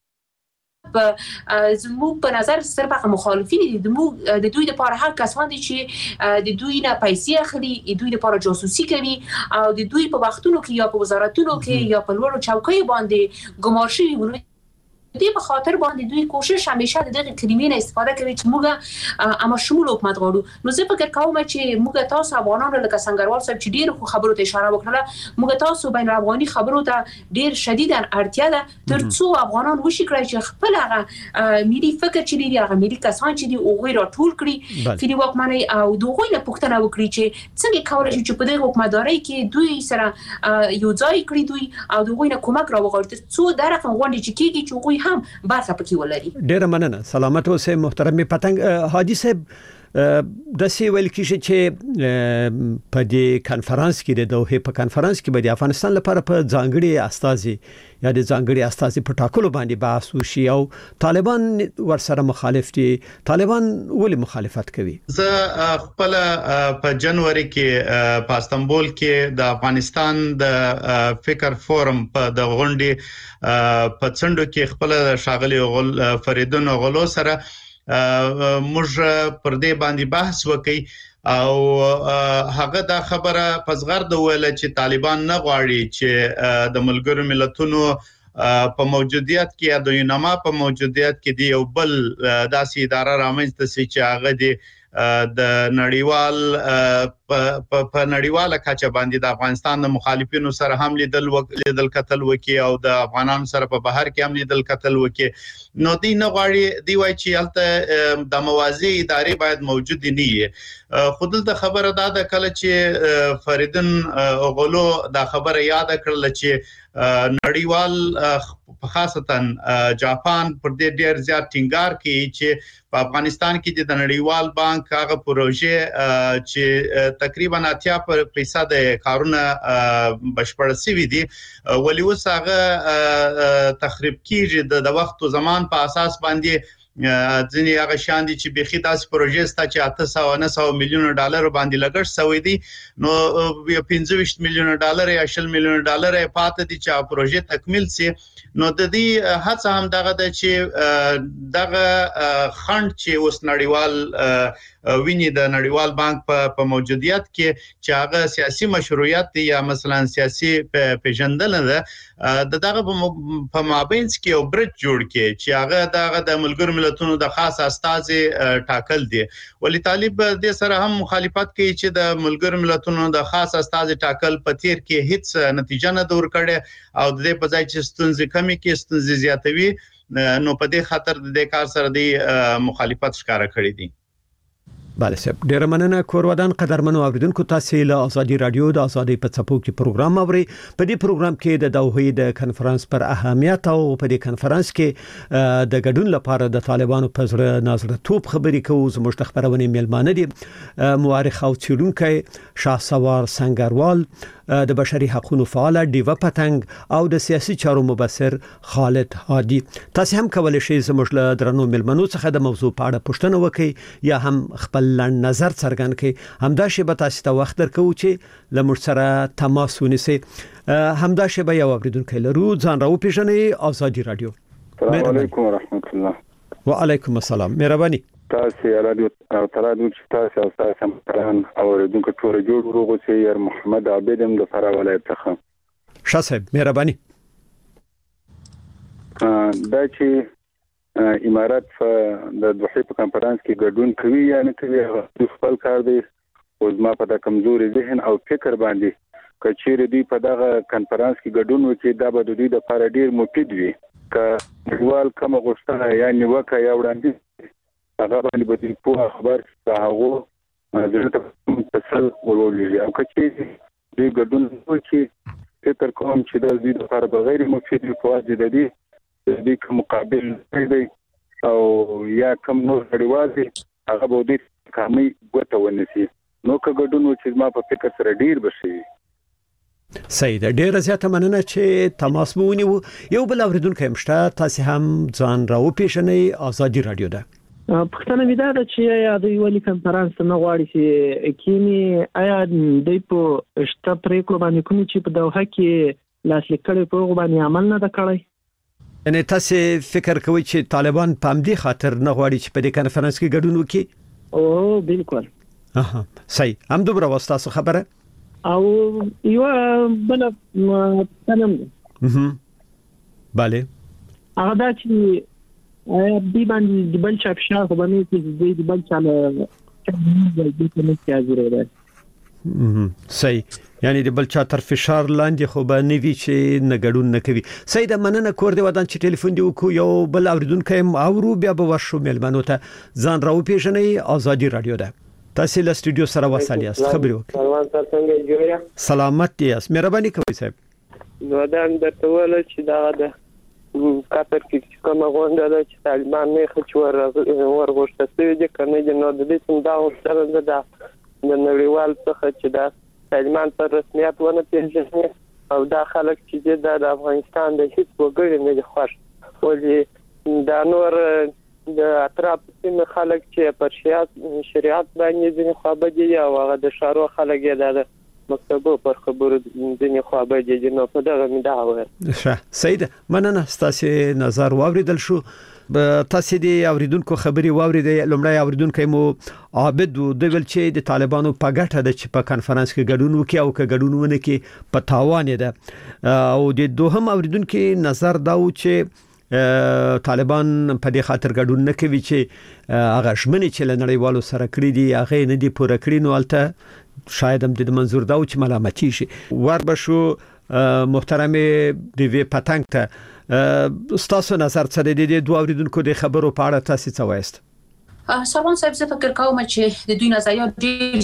زموږ په نظر صرف مخالفین دي د دوی لپاره هر کسان دي چې د دوی نه پیسې اخلي د دوی لپاره جاسوسي کوي او د دوی په وختونو کې یا په وزارتونو کې یا په لوړو چوکۍ باندې ګمار شوي دې په خاطر باندې دوی کوشش همیشه د دغه کلمې نه استفاده کوي چې موږ عامه شمول حکومت غواړو نو زه فکر کوم چې موږ تاسو افغانانو لکه سنگروال صاحب چې ډیر خو خبرو ته اشاره وکړه موږ تاسو بین الافغاني خبرو ته ډیر شدیدا اړتیا ده ترڅو افغانان وشي کړی چې خپل هغه ملي فکر چې دی هغه ملي کسان چې دی اوغه را ټول کړي فری واکمنۍ او دوغه نه پوښتنه وکړي چې څنګه کولای شي چې په دغه حکومتداري کې دوی سره یو ځای کړی دوی او دوغه نه کومک را وغوړي ترڅو دا رقم غونډه چې کیږي چې دوی هم برخه پکې ولري ډیر مننه سلامت اوسه محترم پتنګ حاجی صاحب د سی ویل کیږي چې په دې کانفرنس کې د دوه په کانفرنس کې به د افغانستان لپاره په ځانګړي استازي یا د ځانګړي استازي په ټاکلو باندې بحث وشي او طالبان ورسره مخالف دي طالبان ولې مخالفت کوي زه خپل په جنوري کې په استانبول کې د افغانستان د فکر فورم په د غونډې په څنډو کې خپل شاغلي فریدون غلو سره موږ پر دې باندې بحث وکړي او هغه دا خبره پزغر د ویل چې طالبان نه غواړي چې د ملګرو ملتونو په موجودیت کې یا د یونما په موجودیت کې دی یو بل داسې اداره رامنځته شي چې هغه د د نړیوال په نړیواله کچه باندې د افغانستان د مخالفینو سره هم لیدل لیدل قتل وکي او د افغانانو سره په بهر کې هم لیدل قتل وکي نو دی نه غواړي دی وای چې البته د موازی ادارې باید موجود نه وي خود د خبره دا د کله چې فریدن اوغلو دا خبره یاد کړل چې نړیوال خاصتاً جاپان پر دې ډېر زیات ټینګار کوي چې په افغانستان کې د نړیوال بانک هغه پروژه چې تقریبا اتیا فیصد کارونه بشپړ شوي دي ولې اوس هغه تخریب کیږي د وخت او زمان په اساس باندې ځینې هغه شان دي چې بخي داسې پروژې ستا چې اته سوه نه سوه میلیونه ډالر باندې لګښت شوی دي نو پنځه ویشت میلیونه ډالر یا شل میلیونه ډالر پاتې دي چې پروژې تکمیل شي نو د دې هڅه هم دغه د چې دغه خند چې اوس نړیوال ویني د نړیوال بانک په موجودیت کې چې هغه سیاسي مشروعیت دی یا مثلا سیاسي پیژندل ده د دغه په مابینس کې یو برج جوړ کې چې هغه دغه د ملګرو ملتونو د خاص استازي ټاکل دي ولی طالب د سره هم مخالفت کوي چې د ملګرو ملتونو د خاص استازي ټاکل په تیر کې هیڅ نتیجه نه دور کړي او د دې په ځای چې ستونزې کمی کې ستونزې زیاتوي نو په دې خاطر د دې کار سره دی مخالفت ښکارا کړی دي بله صاحب ډیره مننه کورودان قدرمنو اوریدونکو تاسو له ازادي رادیو د ازادي په څپو کې پروګرام اوري په دې پروګرام کې د دوحې د کنفرانس پر اهمیت او په دې کنفرانس کې د ګډون لپاره د طالبانو په زړه نازله توپ خبرې کوو زموږ د خبرونې میلمانه دي مورخ او څېړونکی شاهسوار سنگروال د بشري حقوقو فعال دیوا پتنګ او د سیاسي چارو مبصر خالد هادي تاسو هم کولای شئ زموږ له درنو میلمنو څخه د موضوع په اړه پوښتنه وکړئ یا هم خپل لړ نظر څرګند کړئ همدا شی به تاسو ته وخت درکو چې له موږ سره تماس ونیسئ همدا شی به یو اوریدونکو لرو ځان راو پیژنې ازادي رادیو السلام علیکم ورحمت الله وعلیکم السلام مهرباني تاسو رادیو او ترادو چې تاسو او تاسو هم اوریدونکو ټول جوړ وروغو چې ير محمد عابدم د فرا ولایت څخه شاسب مهرباني دا چې امارات د دوحې په کانفرنس کې ګډون کوي یا نه کوي هغه خپل کار دی او زما په د کمزوري ذهن او فکر باندې کچېر دی په دغه کانفرنس کې ګډون وکړي دا به د دې لپاره ډیر مفید وي ک ډیوال کوم غوښتنه یا نیوکه یا وړاندیز هغه باندې به په خبر هغه درته تسل ورولې او کچې دې ګډون وکړي فکر کوم چې د دې لپاره بغیر مفید په واجب دي د دې مقابل دی او یا کوم نور غړي دي هغه به دې کامي ګوته ونیسي نو که ګډون وکړي ما په فکر سره ډیر بشي سید ډیره زیاته مننه چې تماس مو ونیو یو بل اوریدونکو مشته تاسو هم ځان راو پیژنې ازادي رادیو ده پښتنه ودا ده چې یا د یو کنفرانس نه غواړي چې کینی آیا د په شته پریکړه باندې کوم چې په دوحه کې لاسلیک کړي په باندې عمل نه کړی ان تاسو فکر کوئ چې طالبان په دې خاطر نه غواړي چې په دې کنفرانس کې ګډون وکړي او بالکل اها صحیح هم دومره واسطه خبره او یو بل تنم اها bale هغه دا چې دی باندې د بل چا فشار خو باندې چې د بل چا له د دې نه کیږي راځي صحیح یعنی د بل چا تر فشار لاندې خو به نه وی چې نه ګډون نه کوي سید مننه کور دی ودان چې ټلیفون دی وکړو یو بل اوریدونکو اورو بیا به ورشو ملمنو ته ځان راو پیژنې ازادي رادیو ده تاسو له سټوډیو سره وصل یاست خبري وکړئ سلام تاسو څنګه جوړه سلامت یاست مهرباني کوئ صاحب نو دا درته ول چې دا د کاتر کې کوم غونډه ده چې طالبان نه خچور ورغوښته سوي دي کنه د نو د دې څنګه دا ورسره ده د نړیوال څخه چې دا طالبان پر رسمیت ونه پیژني او دا خلک چې د افغانستان د هیڅ وګړي نه خوښ ولې دا نور د اطراف سیمه خلک چې پر شریعت باندې ځینې خوابدي او هغه د شارو خلک یې د مکتبو پر خبرو ځینې خوابدي دي نو په دغه مې دا وایي ښه سید مننه تاسو نظر واوریدل شو تاسو دی اوریدونکو خبري واوریدل لمړی اوریدونکو مو عابد د ویل چې د طالبانو په ګټه د چې په کانفرنس کې ګډون وکي او کې ګډون ونه کې په تاوان ده او د دوهم اوریدونکو نظر دا و چې طالبان په دې خاطر ګډون نه کوي چې هغه شمنې چې لنړیوالو سره کړی دي هغه نه دي پوره کړی نو البته شاید هم د منظور دا چې ملامتي شي وربشو محترم دیوی پتنګ ته ستاسو نظر څه دی د دوه اوریدونکو د خبرو په اړه تاسو څه وایست؟ سلمان صاحب زه فکر کوم چې د دوی نظریات ډېر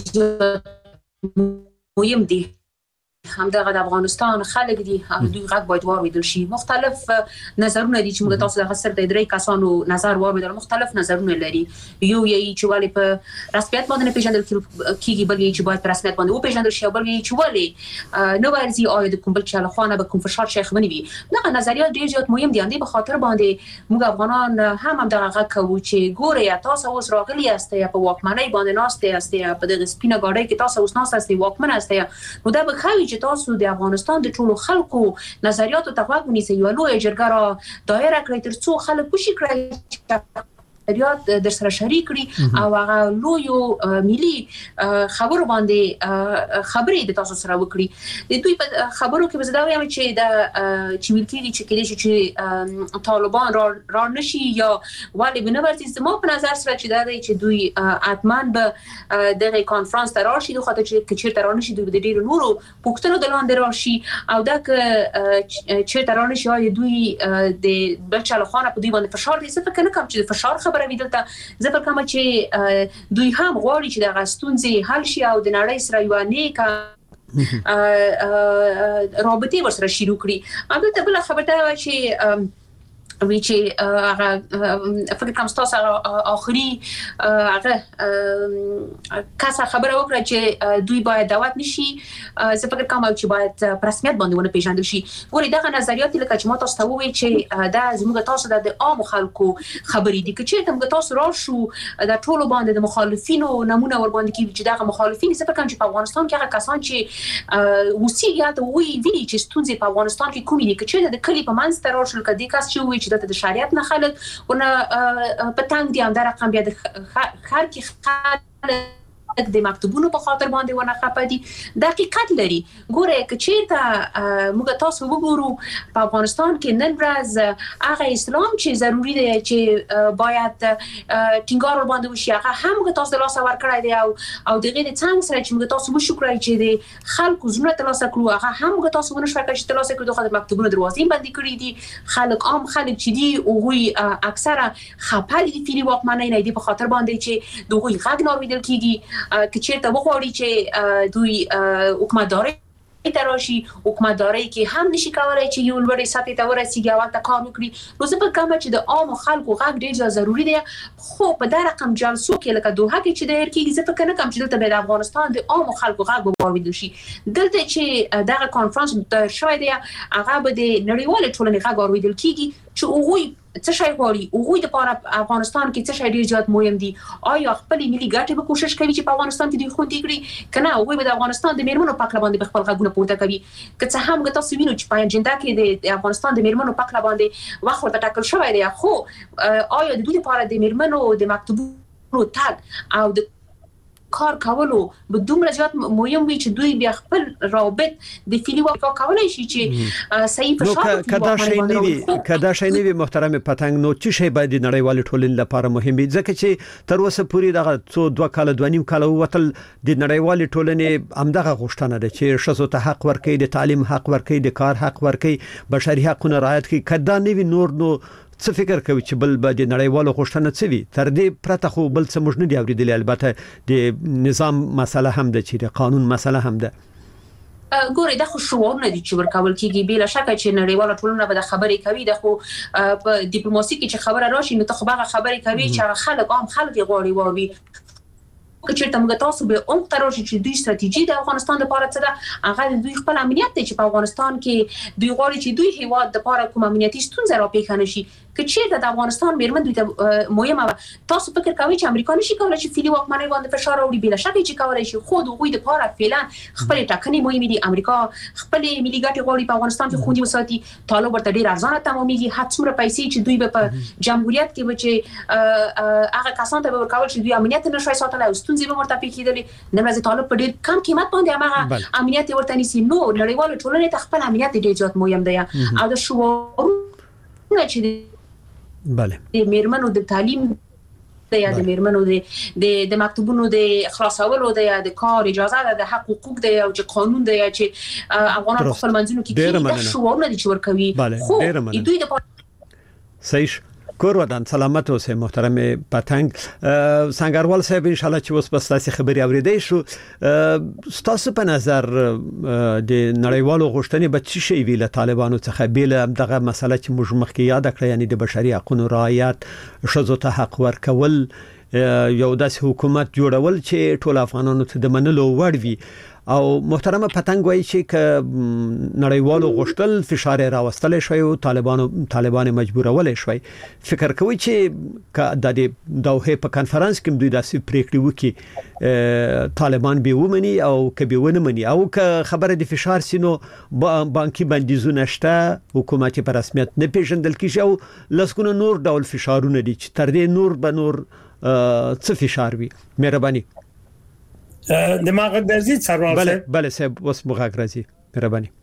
مهم دي همدغه د افغانستان خلک دي دوی غږ باید واوریدل شي مختلف نظرونه دي چې موږ تاسو د غسر د درې کسانو نظر واوریدل مختلف نظرونه لري یو یی چې ولې په رسمیت باندې نه پیژندل کیږي بلکې چې باید په رسمیت باندې وپیژندل شي بلکې چې ولې نو ورزي آیا د کوم بل چا له خوانه به کوم فشار شیخ ونی وي دا نظریات ډېر زیات مهم دي اندې په خاطر باندې موږ افغانان هم همدغه غږ کوو چې ګوره یا تاسو اوس راغلي یاست یا په واکمنۍ باندې ناشته یاست یا په دغه سپینه ګاډۍ کې تاسو اوس ناشته یاست واکمن یاست نو دا به خوي چې تاسو د افغانستان د ټولو خلکو نظریاتو ته غوږ ونیسئ یو لوی جرګه را دایره کړئ تر څو خلک وشي کړئ نظریات در سره شریک کړي او هغه لوی ملي خبرو باندې خبرې د تاسو سره وکړي د دوی په خبرو کې زه دا وایم چې د چې ویل کېږي چې کېږي چې طالبان را را نشي یا ولی بنورتي زما په نظر سره چې دا دی چې دوی اتمن به دغه کانفرنس ته راشي خو ته چې چیرته را نشي دوی د ډیرو نورو پوښتنو د لاندې راشي او دا که چیرته را نشي دوی د بچا له خانه په دوی باندې فشار دي څه فکر نه کوم چې فشار خبره ویدلته زه فکر کوم چې دوی هم غواړي چې د غستونځي حل شي او د نړۍ سره یو نیکه رابطه ورسره شروع کړي البته بل خبره ده چې وی چې هغه فکر کوم تاسو اخري هغه کاسه خبره وکړه چې دوی باید دعوت نشي زه فکر کوم چې باید رسمیت باندې ونه پیژندل شي ګوري دغه نظریات لکه چې ما تاسو ته وویل چې دا زموږ تاسو د عام خلکو خبرې دي چې موږ تاسو راشو د ټولو باندې د مخالفینو نمونه ور باندې کې چې دغه مخالفین څه فکر کوم چې په افغانستان کې هغه کسان چې وسیګه ته وی وی چې ستونزې په افغانستان کې کومې دي چې د کلی په منځ ته راشل کدي کس چې وی چې د شریعت نه خلک ونه پتنګ دي هم دا رقم بیا د خر کې خلک د مکتوبونو په خاطر باندې ونه خپدي دقیقاً لري ګوره کچېته موږ تاسو وګورو په افغانستان کې نن ورځ هغه اسلام چې ضروری دی چې باید ټینګار باندې وشي هغه هم موږ تاسو د لاس ور کړی دی او او دغه د څنګه سره چې موږ تاسو وشکرای چې د خلکو زونه تاسو کړو هغه هم موږ تاسو ونه شو چې تاسو کړو د مکتوبونو دروازې باندې کړی دي خلک عام خلک چې دي او وی اکثره خپل دي فری واکمنۍ نه دي په خاطر باندې چې دوی غږ نوریدل کیږي که چیرته وغواړي چې دوی حکومتداري تراشي حکومتداري کې هم نشي کولای چې یو لوړ سطح ته ورسیږي او تا کار وکړي نو څه په کومه چې د عام خلکو غږ ډیر ضروری دی خو په دا رقم جلسو کې لکه دوه کې چې د هرکی زه فکر نه کوم چې دلته د افغانستان د عام خلکو غږ واوریدل شي دلته چې دغه کانفرنس د شوی دی هغه به د نړیوال ټولنې غږ واوریدل کیږي چې اوغوی څه شي غواړي اوغوی د پاره افغانستان کې څه شي ډیر زیات مهم دي آیا خپل ملي ګټې به کوشش کوي چې په افغانستان کې دوی خوندې کړي کنه اوغوی به د افغانستان د میرمنو پاک باندې خپل غږونه پورته کوي که څه هم تاسو وینئ چې په اجنډا کې د افغانستان د میرمنو پاک باندې وخت ورته ټاکل شوی دی خو آیا د دوی لپاره د میرمنو د مکتوبونو تاګ او د کار کولو به دومره زیات مهم وي چې دوی بیا خپل رابط د فیلی واکا کولای شي چې صحیح فشار کدا شي نه وي کدا شي نه وي محترم پتنګ نو چې شی باید نړیوال ټولنې لپاره مهم وي ځکه چې تر اوسه پورې دغه څو دوه کال دوه نیم کال وتل د نړیوال ټولنې همدغه غوښتنه ده چې شذو ته حق ورکړي د تعلیم حق ورکړي د کار حق ورکړي بشري حقوقونه رعایت کړي کدا نه وي نور نو څه فکر کوي چې بل به د نړیوالو غوښتنه څه وي تر دې پرته خو بل څه موږ نه دی اوریدلی البته د نظام مسله هم ده چې د قانون مسله هم ده ګوري د خو شعور نه دي چې ورکول کیږي بلا شک چې نړیواله ټولنه به د خبرې کوي د خو په ډیپلوماسي کې چې خبره راشي نو ته خو به خبرې کوي چې خلک عام خلک غواړي ووري که چیرته موږ تاسو به اون تراشي چې دوی ستراتیژي د افغانستان لپاره څه ده هغه دوی خپل امنیت چې په افغانستان کې دوی غواړي چې دوی هیواد د لپاره کوم امنیتي ستونزه را پیښ نشي که چیرته د افغانستان میرمن دوی ته مهمه تاسو فکر کوئ چې امریکا نشي کولای چې فیلی واکمنۍ باندې فشار راوړي بلا شک چې کولای شي خو دوی د لپاره فعلا خپل ټاکنې مهمه دي امریکا خپل ملي ګټې غواړي په افغانستان کې خوندي وساتي طالب ورته ډیر ارزانه تمامېږي هڅه څومره پیسې چې دوی په جمهوریت کې بچي هغه کسان ته ورکول چې دوی امنیت نشي ساتلای او ستونزې به ورته پیښیدلې نمرز طالب په ډیر کم قیمت باندې هغه امنیت ورته نيسي نو نړیوال ټولنې ته خپل امنیت ډیر زیات مهم دی او د شعور څنګه چې بله د میرمنو د تعلیم د یا د میرمنو د د مکتوبونو د خلاصولو د یا د کار اجازه ده د حق حقوق د یا چې قانون د یا چې افغانان خپل منځونو کې د شعورونه د چور کوي خو دوی د صحیح کور ودان سلامت اوسه محترم پتنګ سنگروال صاحب ان شاء الله چې اوس بس تاسو خبري اوریدئ شو تاسو په نظر د نړیوالو غوښتنې به څه شي ویل طالبانو څخه بیل دغه مسله چې موږ مخکې یاد کړی یعنی د بشري حقوقو رعایت شذو ته حق ورکول یو داسې حکومت جوړول چې ټول افغانانو ته د منلو وړ وي او محترم پتنګ وایي چې ک نړیوالو غوښتل فشار راوستل شوی او طالبانو طالبان مجبورول شوی فکر کوي چې ک د دوحه په کانفرنس کې دوی داسې پریکړې وکړي طالبان به ومني او ک به ونه مني او ک خبره د فشار سينو بانکي بندیزونه شته حکومت په رسمیت نه پیژندل کیږي او لسکونه نور ډول فشارونه دي چې تر دې نور به نور څه فشار وي مهرباني د ماغه درځي څاروال بله بله صاحب اوس مغاک راځي مهرباني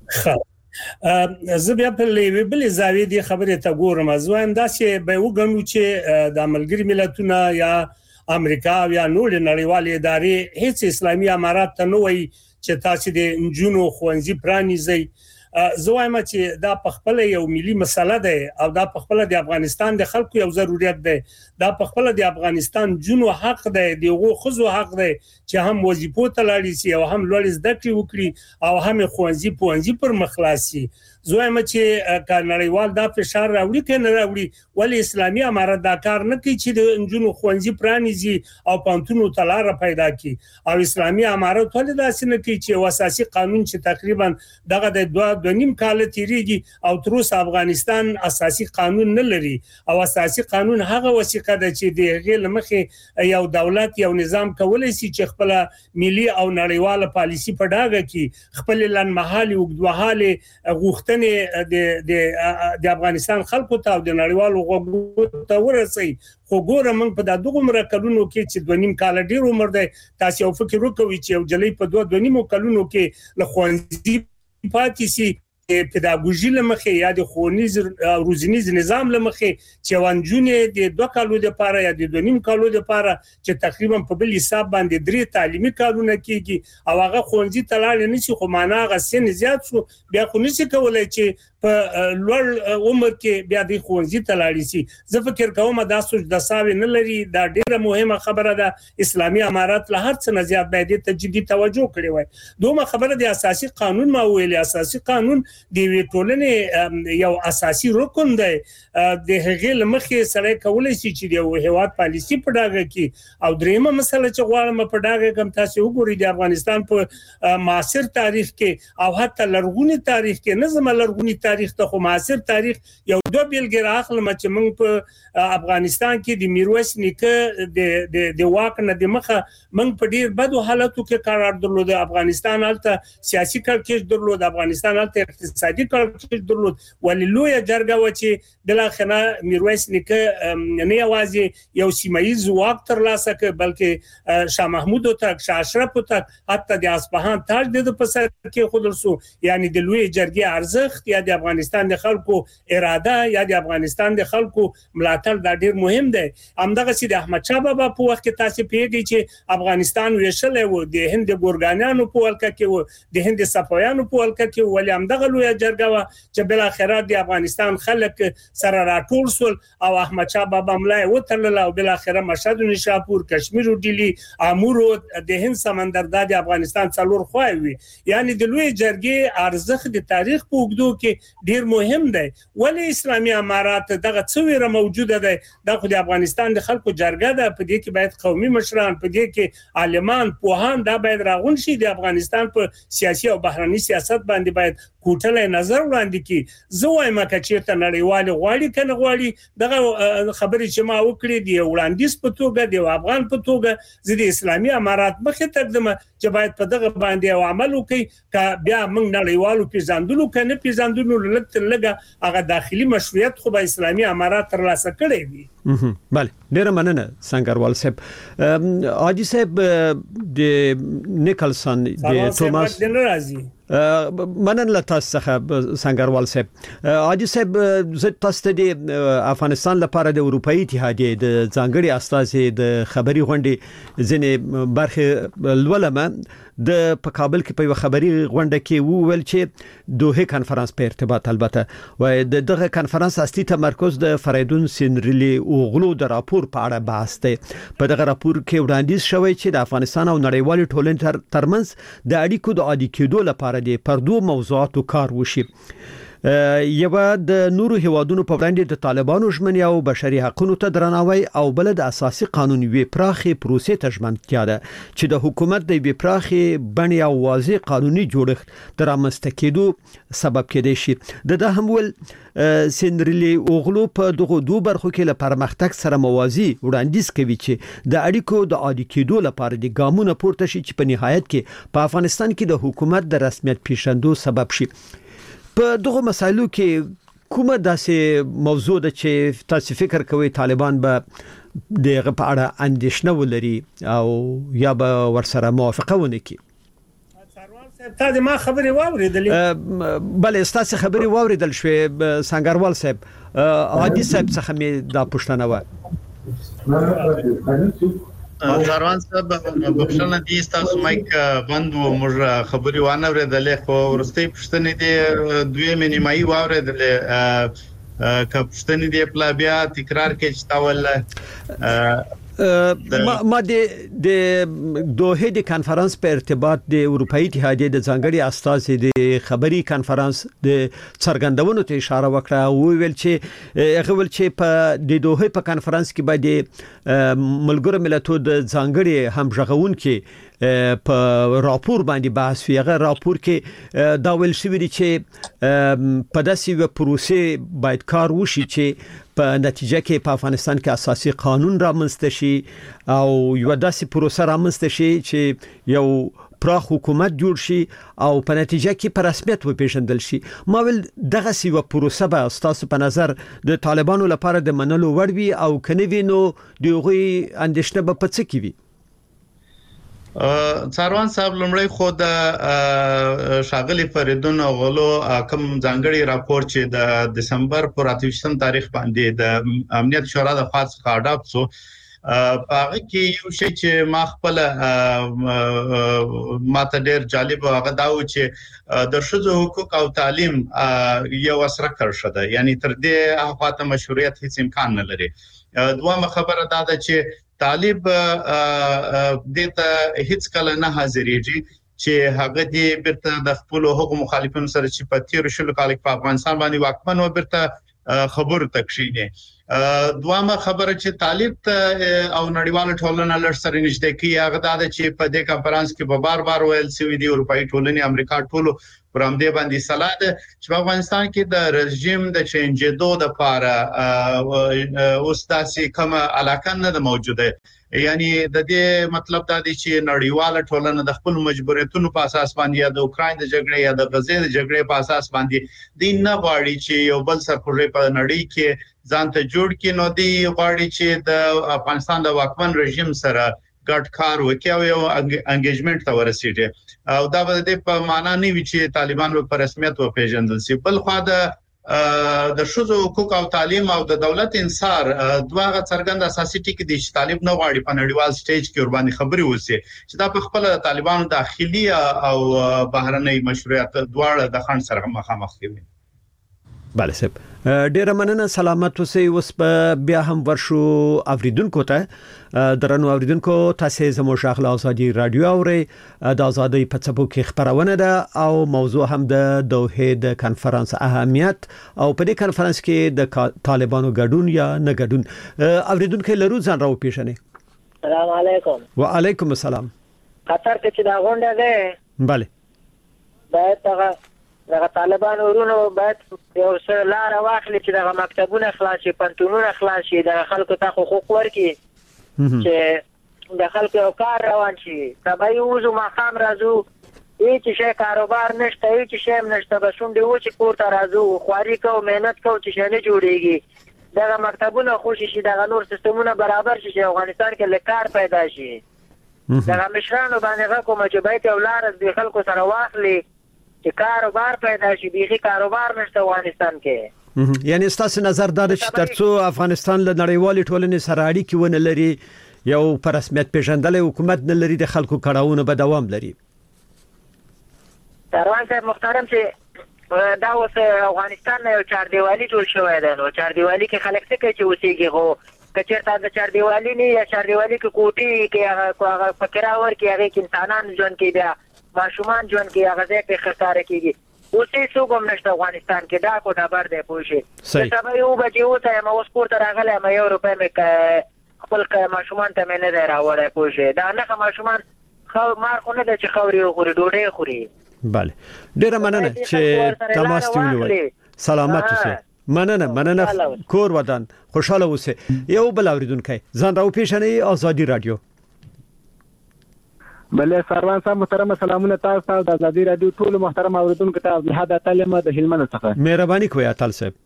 ښه زه بیا په لوي بل زاویه دی خبره ته ګورم ځوان داسې به وګڼو چې د ملګری ملتونو یا امریکا یا نور نړیوالې ادارې هیڅ اسلامي امارات ته نه وایي چې تاسو د انجونو خوانزي پرانیزي زوایم چې دا په خپل یو ملي مسله ده او دا په خپل د افغانستان د خلکو یو ضرورت ده دا په خپل د افغانستان جنو حق ده دغه خزو حق ده چې هم وظیفو ته لاړ شي او هم لوړ زده کړې وکړي او هم خوانزي پوانزي پر مخلاصي زوایم چې کانړیوال دا فشار راوړي کنه راوړي ولې اسلامي امارات دا کار نه کوي چې د انجونو خوانزي پرانیزي او پانتونو تلاره پیدا کړي او اسلامي امارات ولې دا سن کوي چې اساسي قانون چې تقریبا دغه د دوه د نیم کال تیریږي او تر اوسه افغانستان اساسي قانون نه لري او اساسي قانون هغه وثیقه ده چې د غیر مخه یو دولت یو نظام کولای شي چې خپل ملي او نړیواله پالیسی په ډاګه کې خپل لنمحالي وګدوهاله غوښتنې د د د افغانستان خلکو ته او د نړیوالو غوښتنو ته ورسي خو ګوره موږ په دغه مرکلونو کې چې دوه نیم کال ډیر عمر دی تاسو یو فکر وکوي چې یو جلې په دوه دوه نیم کلونو کې لخوانزي پاتې سي پیداګوژي لمخه یا د خونیز روزنیز نظام لمخه چې وانجونه د دوه کالو لپاره یا د دوه نیم کالو لپاره چې تقریبا په بل حساب باندې درې تعلیمي کارونه کیږي او هغه خونځي تلاړ نه شي خو معنا غسن زیات شو بیا خو نشي کولای چې په لوړ عمر کې بیا د خونځي تلاړ شي زه فکر کوم دا سوچ د ساوي نه لري دا ډیره مهمه خبره ده اسلامي امارات له هر څه نه زیات باید ته جدي توجه کړی وای دومره خبره د اساسي قانون ما ویلي اساسي قانون د ټولنې یو اساسي رکن دی د هغې لمخې سره کولای شي چې د هیواد پالیسی په ډاګه کې او دریمه مسله چې غواړم په ډاګه کوم تاسو وګورئ د افغانستان په معاصر تاریخ کې او حتی لرغونی تاریخ کې نظم لرغونی تاریخ ته خو معاصر تاریخ یو دوه بیلګې راخلم چې موږ په افغانستان کې د میرویس نیکه د د د واک نه د مخه موږ په ډیر بدو حالاتو کې قرار درلود افغانستان الته سیاسي کړکېچ درلود افغانستان الته اقتصادي کړکېچ درلود ولې جرګه و چې بل اخره میرویس نیکه نه یوازې یو سیمایي واک تر لاسه ک بلکې شاه محمود او تک شاه اشرف او تک حتی د اصفهان تاج د په سر کې خودرسو یعنی د لوی جرګې ارزښت یا د افغانستان د خلکو اراده یا د افغانستان د خلکو ملاتړ دا ډیر مهم دی همدغه چې د احمد شاه بابا په وخت کې تاسو پیږي چې افغانستان ویشل و د هند ګورګانانو په ولکه کې و د هند صفویانو په ولکه کې ولې همدغه لوی جرګه و چې بل اخر د افغانستان خلک سره راټول سول او احمد شاه بابا ملای وترل او بل اخر مشهد نشاپور کشمیر او ډیلی امور د هند سمندر د افغانستان څلور خوایوي یعنی د لوی جرګې ارزښت د تاریخ په وګړو کې ډیر مهم دی ولی اسلامي امارات دغه څویره موجوده ده د افغانستان د خلکو جرګه ده په دې کې باید قومي مشران په دې کې عالمان پوهان دا باید راغون شي د افغانستان په سیاسي او بهرني سیاست باندې باید کوټله نظر وړاندې کی زه وایم چې ته نړیوال غواړي کنه غواړي دغه خبرې چې ما وکړې دی وړاندیز په توګه دی افغان په توګه زه د اسلامي امارات مخه تقدمه چې باید په دغه باندې عمل وکړي ک بیا موږ نړیوالو پیژندلو کنه پیژندلو لکه لګه هغه داخلي مشروعیت خو به اسلامي امارات تر لاسه کړی وي بله ډیره مننه سنگروال صاحب حاجی صاحب د نیکلسن د توماس منن له تاسو څخه سنگروال صاحب حاجی صاحب زه تاسو ته د افغانستان لپاره د اروپאי اتحادیه د ځانګړي استازي د خبري غونډې ځنې برخه لولمه د په کابل کې په خبري غونډه کې وویل چې دوه کانفرنس په ارتباط البته و د دغه کانفرنس اصلي تمرکز د فریدون سینریلی اوغلو د راپور په اړه بحث دی. په دغه راپور کې وړاندیز شوی چې د افغانستان او نړیوال ټولنې ترمنځ د اړیکو د عادي کېدو لپاره د پردو موضوعاتو کار وشي. یو د نورو هیوادونو په وړاندې د طالبانو ژمنې او بشري حقوقو ته درناوی او بل د اساسي قانون وی پراخي پروسې ته ژمنتیا ده چې د حکومت د وی پراخي بڼې او واضح قانوني جوړښت د رامنځته کېدو سبب کېدای شي. د ده هم ول سینریلی اوغلو په دغه دوه برخو کې له پرمختګ سره موازی وړاندیز کوي چې د اړیکو د عادي کېدو لپاره د ګامونو پورته شي چې په نهایت کې په افغانستان کې د حکومت د رسمیت پیژندو سبب شي. په دغه مسایلو کې کومه داسې موضوع ده چې تاسو فکر کوئ طالبان به دغه په اړه اندېښنه ولري او یا به ورسره موافقه ونه کړي؟ تا د ما خبرې واوریدلې؟ بله ستاسو خبرې واوریدل شوې سنگروال صاحب. عادي صاحب څخه مې دا پوښتنه وه. زاروان صاحب بخښنه دي تاسو مایک بند و موږ خبري وانه ورېدلې خو ورستۍ پښتنې دي دوی مې نیمایي واورېدلې که پښتنې دي پلا بیا تکرار کې چتاول. ما د د دوه د کانفرنس په ارتباط د اروپאי اتحادیه د ځانګړي استازي د خبري کانفرنس د څرګندونو ته اشاره وکړه او ویل چې هغه ول چې په د دوه په کانفرنس کې باندې ملګرو ملتونو د ځانګړي همغږون کې په راپور باندې بحث وی. هغه راپور کې دا ویل شوی دی چې په داسې یو پروسې باید کار وشي چې په نتیجه کې په افغانستان کې اساسي قانون رامنځته شي او یو داسې پروسه رامنځته شي چې یو پراخ حکومت جوړ شي او په نتیجه کې په رسمیت وپیژندل شي. ما ول دغه سی و پروسه به تاسو په نظر د طالبانو لپاره د منلو وړ وي او کني وینو دغه اندېښنه به پڅ کی وي؟ څاروان صاحب لمړی خو د شاغلی فریدون اوغلو کوم ځانګړي راپور چې د دسمبر پر اتوشتم تاریخ باندې د امنیت شورا د خاص خاډاب سو پاغه کې یو شی چې ما خپل ماته ډیر جالب هغه داو چې د شذو حقوق او تعلیم یو اثر کړشده یعنی تر دې هغه مشروعیت هیڅ امکان نه لري. دوه خبره دا ده چې طالب دته هیڅ کله نه حاضرېږي چې هغه دې برته د خپل حقوق مخالفینو سره چې په تیر شلو کال کې په افغانستان باندې واکمن و برته خبرو تکشینه. دوامه خبره چې طالب او نړیوال ټولنه لړ سره نشته کې هغه دا چې په دې کانفرنس کې به بار بار ویل سوي دی اروپאי ټولنه امریکا ټولو پر همدې باندې صلاح ده چې په افغانستان کې د رژیم د چینجېدو د لپاره اوس داسې کومه علاقه نه موجوده. یعنی د دې مطلب دا دی چې نړیواله ټولنه د خپل مجبوریتونو په اساس باندې یا د اوکرين د جګړې یا د غزې د جګړې په اساس باندې دین نه غواړي چې یو بل سرپورې په نړۍ کې ځان ته جوړ کړي. نو دی غواړي چې د افغانستان د واکمن رژیم سره ګډ کار وکړي او یو انګیجمنت ته ورسیږي او دا به په معنا نه وي چې طالبان په رسمیت وپیژندل شي. بل خو دا د شذو حقوق او تعلیم او د دولت انصار دواغه څرګند اساسي ټکی دي چې طالب نه غواړي په نړیوال سټیج کې ور باندې خبري وسی چې دا په خپل طالبانو داخلي او بهرنۍ مشروعیت دواړه د خان سره مخامخ دي. بله صاحب ډیره مننه سلامت اوسئ. اوس په بیا هم ورشو اوریدونکو ته درنو اوریدونکو تاسو زموږ غږ ازادي رادیو اوري د ازادي په څپو کې خبرونه ده او موضوع هم د دوه د کانفرنس اهمیت او په دې کانفرنس کې د طالبانو ګډون یا نه ګډون اوریدونکو لرو ځان راو پیښنه. السلام علیکم. وعلیکم السلام. قطر کې چې دا غونډه ده بله باید هغه دغه طالبان ورونو باید یو څه لار واخلي چې دغه مکتبونه خلاص شي پنټونونه خلاص شي د خلکو ته حقوق ورکړي چې د خلکو یو کار روان شي. سبا یوزو مخام راځو هیڅ شي کاروبار نشته هیڅ شي نشته بس شونډې و چې کور ته راځو خواري کوو مهنت کوو چې شي نه جوړيږي دغه مکتبونه خوشي شي دغه نور سیستمونه برابر شي چې افغانستان کې لکار پیدا شي. دغه مشرانو باندې کوم چې باید یو لار د خلکو سره واخلي چې کاروبار پیدا شي بیخي کاروبار نشته افغانستان کې یعنی ستاسو نظر دا چې ترڅو افغانستان له نړیوالې ټولنې سره اړیکې ونه لري یو پر رسمیت پیژندل حکومت نه لري د خلکو کړهونه به دوام لري سروان صاحب محترم چې دا اوس افغانستان یو چار دیوالي جوړ شوی دی نو چار دیوالي کې خلک څه کوي چې اوسېږي خو کچېرته د چار دیوالي نه یا چار دیوالي کې کوټي کې هغه فکر اور کې هغه کې انسانان ژوند کې بیا ماشومان ژوند کې هغه ځای کې خطر کېږي اوسې څوک هم نشته افغانستان کې دا کوټه بر دی پوه شي دا به یو بچي اوسه ما اوس کور ته راغلی ما یو روپۍ مې خپل ماشومان ته مې نه دی راوړی پوه شي دا نه ماشومان خو مار خو نه دی چې خاورې وخوري ډوډۍ خوري بله ډېره مننه چې تماس ونیوئ سلامت اوسئ مننه مننه کور ودان خوشاله اوسئ یو بل اوریدونکی ځان راو پیژنئ آزادي رادیو بله سروان صاحب محترم سلامونه تاسو ته د آزادي رادیو ټول محترم اوریدونکو ته عبدالحد اتل د هلمند څخه مهرباني کوئ اتل صاحب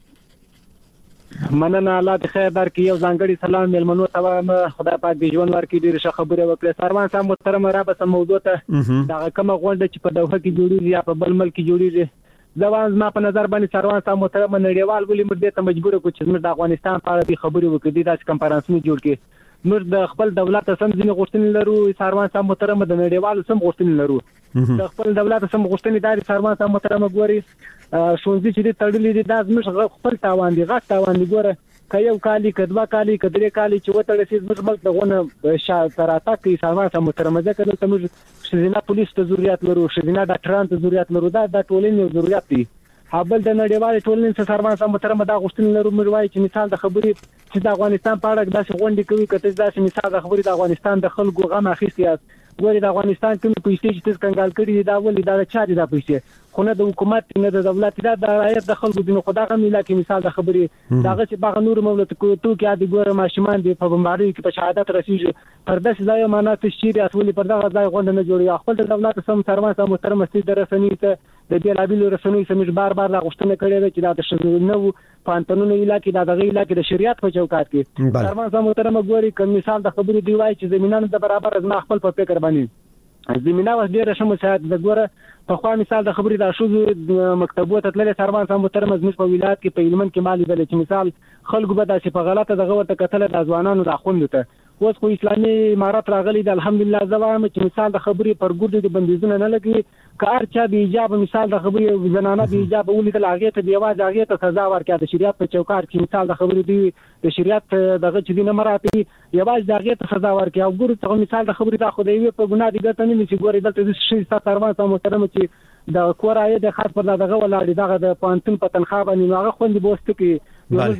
مننه الله د خیر درکړي یو ځانګړي سلام مېلمنو ته خدای پاک دې ژوند ورکړي ډېر ښه خبره وکړه سروان صاحب محترم را به سم موضوع ته دا کومه غونډه چې په دوحه کې جوړیږي یا په بل ملک کې جوړیږي زوان ما په نظر باندې سروان صاحب محترم نړیوال ولې مر ته مجبور کو چې موږ د افغانستان په اړه خبرې وکړو دا چې کنفرانسونه جوړ کړي موږ د خپل دولت سم ځینې غوښتنې لرو سروان صاحب محترم د نړیوال سم غوښتنې لرو د خپل دولت سم غوښتنې داري سروان صاحب محترم ګوري شونځي چې تړلې دي دا موږ خپل تاوان دي غټ تاوان دي ګوره کایو کالی کدوا کالی کدرې کالی چې وته رسید موږ ملک دغه شاتراتا کې سروان صاحب محترم ځکه چې موږ شزینه پولیس ته ضرورت لرو شزینه ډاکټرانو ته ضرورت لرو دا د ټولنې ضرورت دي حابل د نړیوال ټولنې سره سروان صاحب محترم دا غوښتنې لرو موږ وایي چې مثال د خبرې چې د افغانستان په اړه داسې غونډې کوي کته داسې مثال د خبرې د افغانستان د خلکو غم اخیستي ګوري د افغانستان کوم پیسې چې تاسو کنګال کړی دا ولې دا چا دي دا پیسې خو نه د حکومت نه د دولت دا د رایت د خلکو د خدا غو ملا کې مثال د خبرې داغه چې باغ نور مولت کو تو کې عادي ګوره ماشومان دي په بمباري کې په شهادت رسیږي پر داسې ځای معنا تشریح اصلي پر دغه ځای غونډه نه جوړي خپل د دولت سم سروان صاحب محترم استي درسنی ته د دې لابل رسنوي سمج بار بار لا غوښتنه کړې چې دا د شذ نو پانتونو علاقې دا دغه علاقې د شریعت په چوکاټ کې سروان صاحب محترم ګوري کوم مثال د خبرې دی وایي چې زمينانو د برابر از ما خپل په فکر باندې زمينه واس ډیره شمو ساعت د ګوره په خو مثال د خبرې د شوزو مکتبوت تلل سروان صاحب محترم زموږ په ولایت کې په هلمند کې مالي بل چې مثال خلکو به داسې په غلطه دغه ورته کتل د ځوانانو د خوند ته اوس خو اسلامي امارات راغلي د الحمدلله زوام چې مثال د خبرې پر ګوډ د بندیزونه نه لګي کار چا به ایجاب مثال د خبرې زنانه به ایجاب ولې د لاغې ته دی واځ هغه ته سزا ورکړه د شریعت په چوکاټ کې مثال د خبرې دی د شریعت دغه چې دینه مراتب یواز د هغه ته سزا ورکړه او ګورو ته مثال د خبرې د خدای په ګناه دي ګټه نه نشي ګوري دلته د شي سروان صاحب محترم چې د کورای د خاص پر دغه ولاړ دغه د پانتون په تنخواه باندې هغه خوندې بوست کې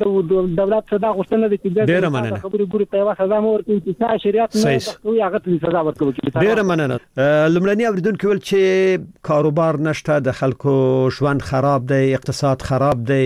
د دولت صدا غوښتنه د چې د خبرې ګوري په واسه سزا مور کې چې شریعت نه هغه ته سزا ورکوي ډیر مننه لمړنی اوریدونکو ول چې کاروبار نشته د خلکو ژوند خراب دی اقتصاد خراب دی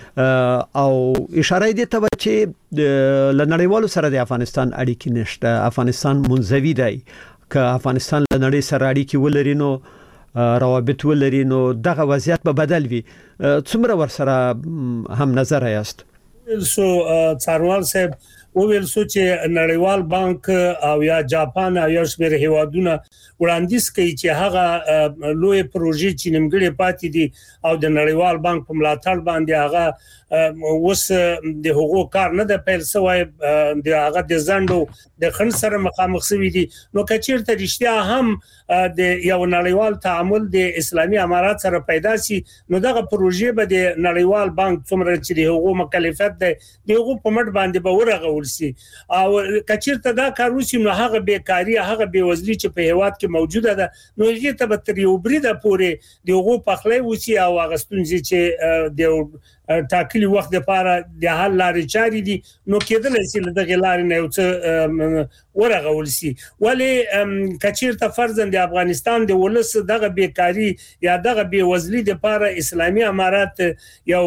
او اشاره دي ته چې د نړیوالو سره د افغانستان اړیکې نشته افغانستان منزوي دی که افغانستان له نړۍ سره اړیکې ولري نو روابط ولري نو دغه وضعیت به بدل وي څومره ور سره هم نظر یاست سو څاروال صاحب او ویل سو چې نړیوال بانک او یا جاپان او یا شمیر هیوادونه وړاندیز کوي چې هغه لوی پروژې چې نیمګړې پاتې دي او د نړیوال بانک په ملاتړ باندې هغه اوس د حقوق کار نه د پیل سوای د هغه د زندو د خن سره مخامخ شوی دي نو کچیرته رښتیا هم د یو نړیوال تعامل د اسلامي امارات سره پیدا شي نو دغه پروژې به د نړیوال بانک څومره چې د حقوق مکلفیت ده د حقوق په مټ باندې به ورغول سي او کچیرته دا کار وسی نو هغه بیکاری هغه بیوزلي چې په هیواد کې موجوده ده نو هغه ته به تر یو بریده پورې د حقوق پخلی وسی او غستونځي چې د ټاکلي وخت لپاره د حل لارې چاري دي نو کېدل چې د غلارې نه یو څه ورغول سي ولی کچیرته فرضاً د افغانستان د ولس دغه بیکاری یا دغه بیوزلي د لپاره اسلامي امارات یو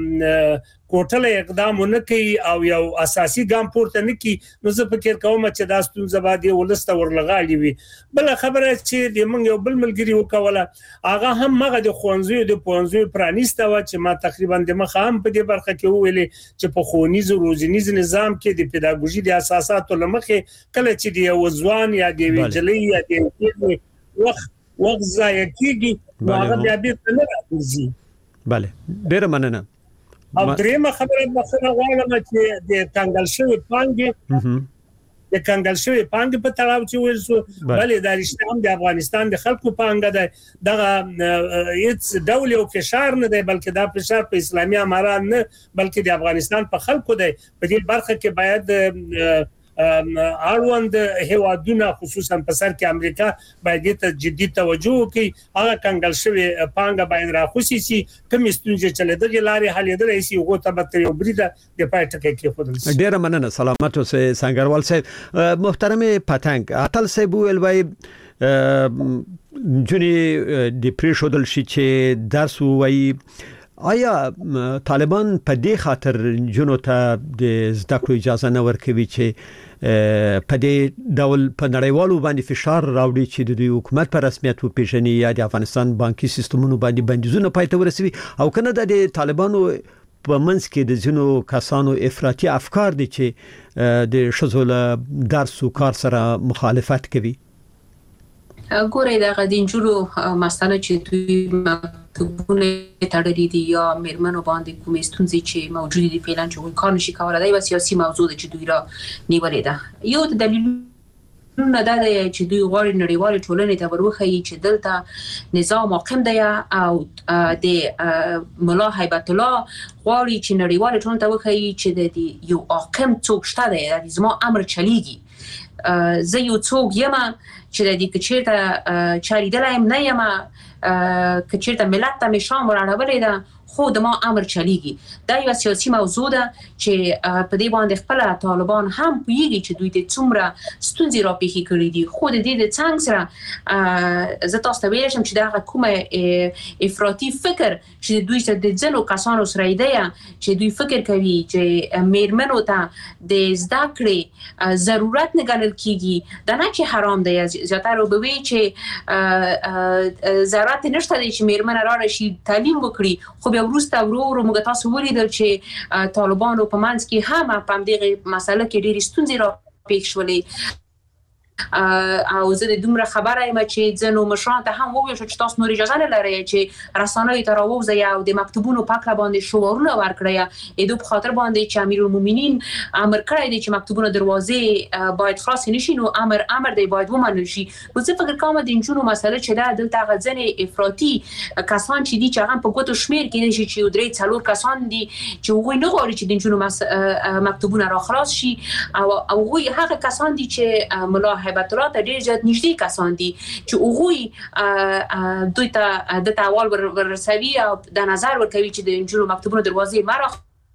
کوټله اقدام نه کوي او یو اساسي ګام پورته نه کوي نو زه فکر کوم چې دا ستونزه باندې ولسته ورلغالي وي بل خبره چې د موږ یو بل ملګری وکوله هغه هم مغه د خوانزوی د پونزوی پرانیسته و چې ما تقریبا د مخ هم په دې برخه کې ویلې چې په خونیز روزنیز نظام کې د پیداګوژي د اساساتو لمخې کله چې د وزوان یا د ویجلې یا د وخت وخت ضایع کیږي نو هغه بیا بیرته نه راځي. bale ډیر مننه. او درېمه خبره مخه غواړم چې د کنګل شوی پانګې د کنګل شوی پانګې په تړاو چې وایو بلې د رښتیا د افغانستان د خلکو پانګه ده دغه هیڅ ډول یو فشار نه دی بلکې دا فشار په اسلامي امارات نه بلکې د افغانستان په خلکو دی. په دې برخه کې باید اړوند هیوادونه خصوصا په سر کې امریکا باید ته جدي توجه وکړي. هغه کنګل شوی پانګه باید راخوسي سي کوم ستونزې چې لدغه لارې حل درې سي هغه ته به یو بریده د پاتکه کې خودل سي. ډیر مننه. سلامت اوسئ سنگروال صاحب. محترم پتنګ اتل صاحب ویل وای جونی د پریشودل شي چې درس وای آیا طالبان په دې خاطر جنو ته د زده کړو اجازه نه ورکوي چې په دې ډول په نړیوالو باندې فشار راوړي چې د حکومت په رسمیت وپیژني یا د افغانستان بانکي سیستمونو باندې بندیزونه پای ته ورسوي او کنه د طالبانو په منځ کې د جنو کسانو افراطي افکار دي چې د شذول درس او کار سره مخالفت کوي؟ ګورې دا غدینجلو مسله چې دوی مکتوبونه تړلې دي یا میرمنو باندې کومې ستونزې چې موجود دي فعلا چې کار نشي کولای دی و سیاسي موضوع چې دوی را نیولې ده. یو د دلیلونه دا دی چې دوی غواړي نړیوال ټولنې ته وروخی چې دلته نظام حاکم دی او د مولا هیبت الله غواړي چې نړیوال ټولنې ته وخی چې د یو حاکم څوک شته دی د زما امر چلیږي. زه یو څوک یم چې د دې کچېرته چاریدلایم نه یم کچېرته ملت ته مشام ورانولې ده خو د ما امر چلیږي. دا یو سیاسي موضوع ده چې په دې باندې خپل طالبان هم پوهیږي چې دوی د څومره ستونزې راپېښې کړې دي خو د دې د څنګه سره زه تاسو ته ویل شم چې دا کومه افراطي فکر چې دوی ته د ځلو کسانو سره دی چې دوی فکر کوي چې میرمنو ته د زده کړې ضرورت نه ګڼل کیږي دا نه چې حرام دی. زیاتره به وي چې ضرورت نشته دی چې میرمن را شي تعلیم وکړي خو بیا وروسته ورو موږ تاسو ولیدل چې طالبانو په منځ کې هم په دې مسله کې ډېری ستونزې را پېښ شولې او زه د دومره خبره یم چې ځنو مشران ته هم وویل چې تاسو نور اجازه نه لرئ چې رسنۍ ته راوځي او د مکتوبونو پاک باندې شعارونه ورکړي. اې دوه په خاطر باندې چې امیر المؤمنین امر کړی دی چې مکتوبونو دروازې باید خلاص نشي نو امر امر دی باید ومنل شي. نو زه فکر کوم د انجونو مسله چې دا دلته غځنې افراطي کسان چې دي چې هغه په ګوتو شمیر کې دي چې درې څلور کسان دي چې هغوی نه غواړي چې د انجونو مکتوبونه را خلاص شي او هغوی هغه کسان دي چې مولا هیبت الله ته ډېر زیات نږدې کسان دي چې هغوی دوی ته د تعوال ورسوي او د نظر ورکوي چې د انجونو مکتوبونو دروازې مره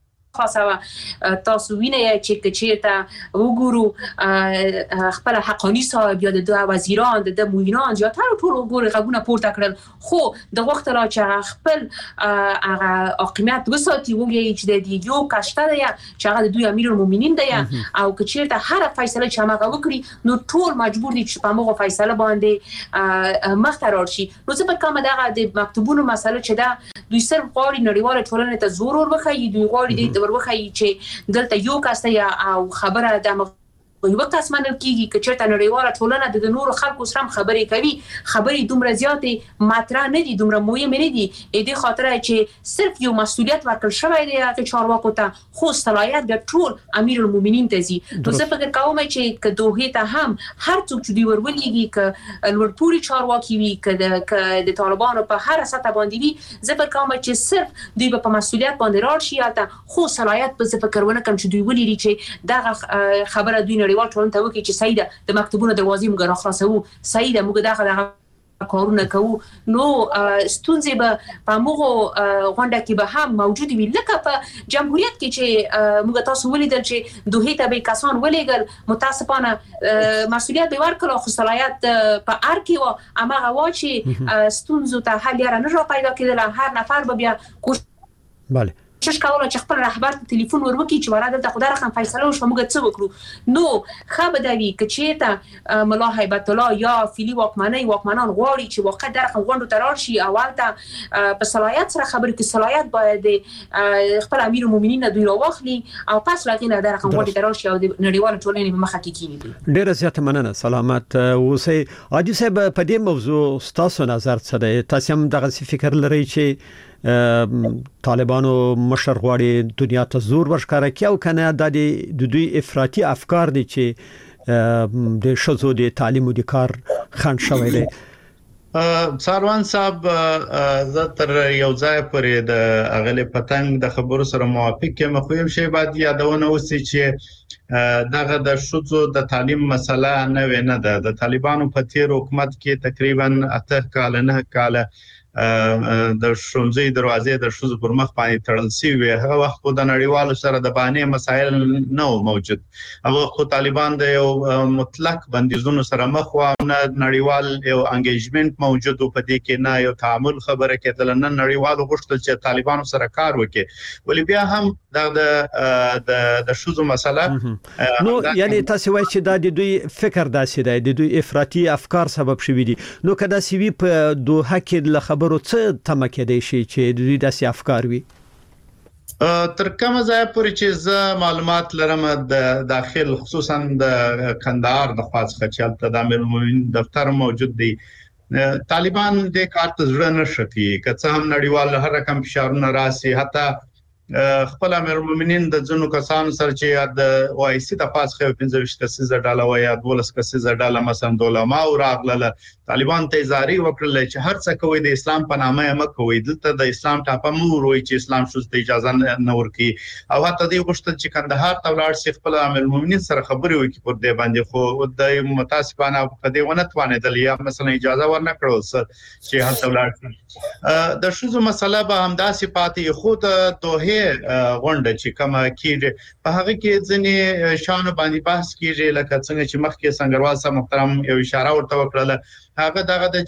خاصه تاسو وینئ چې کچېرته وګورو خپل حقانی صاحب یا د دوه وزیران د موینان زیاتره ټول وګوري غوونه پورته کړل خو د وخت را چې خپل هغه حاکمیت وساتي وګوري چې د یو کشته دی چې هغه د دوی امیر المؤمنین دی او کچېرته هر فیصله چې هغه وکړي نو ټول مجبور دي چې په هغه فیصله باندې مختار شي. نو څه په کومه دغه د مکتوبونو مسله چې دا دوی صرف غواړي نړیواله ټولنه ته زور ورخی دوی غواړي ورخی چې دلته یو کس ته او خبره د یو کس منل کیږي چې چېرته نړیواله ټولنه د نورو خلکو سره خبرې کوي خبرې دومره زیاتې مطرح نه دي دومره مهم نه دي. دې خاطر چې صرف یو مسؤلیت ورکړل شوی دی چې چارواکو ته خو صلاحیت د ټول امیر المؤمنین ته زی. نو زه فکر کوم چې که دوه ته هم هر څوک چې دی ورولېږي ک لوړپوړي چارواکي وي ک د طالبانو په هر سطح باندې وي زه فکر کوم چې صرف دوی په مسؤلیت باندې راشي یا خو صلاحیت په څه فکر ونه کوم چې دوی ولې چې دا خبره دوی نړیوال ټولنه ته وکړي چې سیده د مکتوبونو دروازې موږ راخلاصو سیده موږ دغه کارونه کوو نو ستونزې به په موږ غونډه کې به هم موجود وي لکه په جمهوریت کې چې موږ تاسو ولیدل چې دوه ته به کسان ولېګل متاسفانه مسؤلیت به ورکړو خو صلاحیت په ار کې و امغه وا چې ستونزو ته حل یې نه را پیدا کېدل هر نفر به بیا بله کوشش کوله چې خپل رهبر ته ټلیفون ورکړي چې وراده د خدای رحم فیصله وشو موږ څه وکړو نو خبر دوی چې ته ملا هیبت الله یا فیلی واکمنۍ واکمنان غواړي چې واقع در غونډو ترار شي اول ته په صلاحیت سره خبرې کې صلاحیت باید خپل امیر المؤمنین دوی راوخلي او پس راغینه در غونډو ترار شي او د نړیوال ټولنې په مخه کې کینی ډیره زیاته مننه سلامت اوسئ عادي صاحب په دې موضوع تاسو نظر څه دی تاسو هم دغه فکر لرئ چې طالبانو مشر غواړي دنیا ته زور ورشکاره کوي او کنه د دوی افراطي افکار دي چې د شذو د تعلیم او د کار خنډ شوی دی ساروان صاحب زه تر یو ځای پورې د اغلی پتنګ د خبرو سره موافق یم خو یو شی باید یادونه وسی چې دغه د شذو د تعلیم مسله نه ونه ده د طالبانو په تیر حکومت کې تقریبا اته کال نه کال د شومزي دروازې د شوز پر مخ باندې تړل سی وي هغه وخت د نړیوالو سره د باندې مسایل نه موجود هغه خو طالبان د یو مطلق بندیزونو سره مخ و نه نړیوال یو انګیجمنت موجود په دې کې نه یو تعامل خبره کېدل نه نړیوالو غوښتل چې طالبانو سره کار وکړي ولې بیا هم د د د شوز مسله نو یعنی تاسو وایئ چې د دوی فکر داسې دی د دوی افراطي افکار سبب شوی دي نو کدا سی وی په دوه کې له خبرو څه تمکه دی شي چې دوی داسې افکار وي تر کومه ځای پورې چې زه معلومات لرم د داخل خصوصا د کندهار د خاص خچل ته د امیر المؤمنین دفتر موجود دی طالبان د کارت زړه نشتی که څه هم نړیوال هر رقم فشارونه راسي حتی خپل امیر المؤمنین د ځنو کسانو سره چې د او آی سی د پاس خو پنځه کسیزه ډاله وای د ولس کسیزه ډاله مثلا دولما او راغله طالبان ته زاری وکړل چې هر څه کوي د اسلام په نامه یې مکوي دلته د اسلام ټاپه مور وای چې اسلام شوز ته اجازه نه ورکي او حتی د غشتل چې کندهار ته ولاړ شي خپل امیر المؤمنین سره خبرې وکړي پر دې باندې خو د متاسفانه په دې ونه توانېدل یا مثلا اجازه ورنکړل چې هلته ولاړ شي د شوزو مسله به همداسې پاتې خو د دوه غونډه چې کومه کیږي په هغه کې ځنې شان باندې بحث کیږي لکه څنګه چې مخکې سنگروال صاحب محترم یو اشاره ورته وکړه هغه دغه د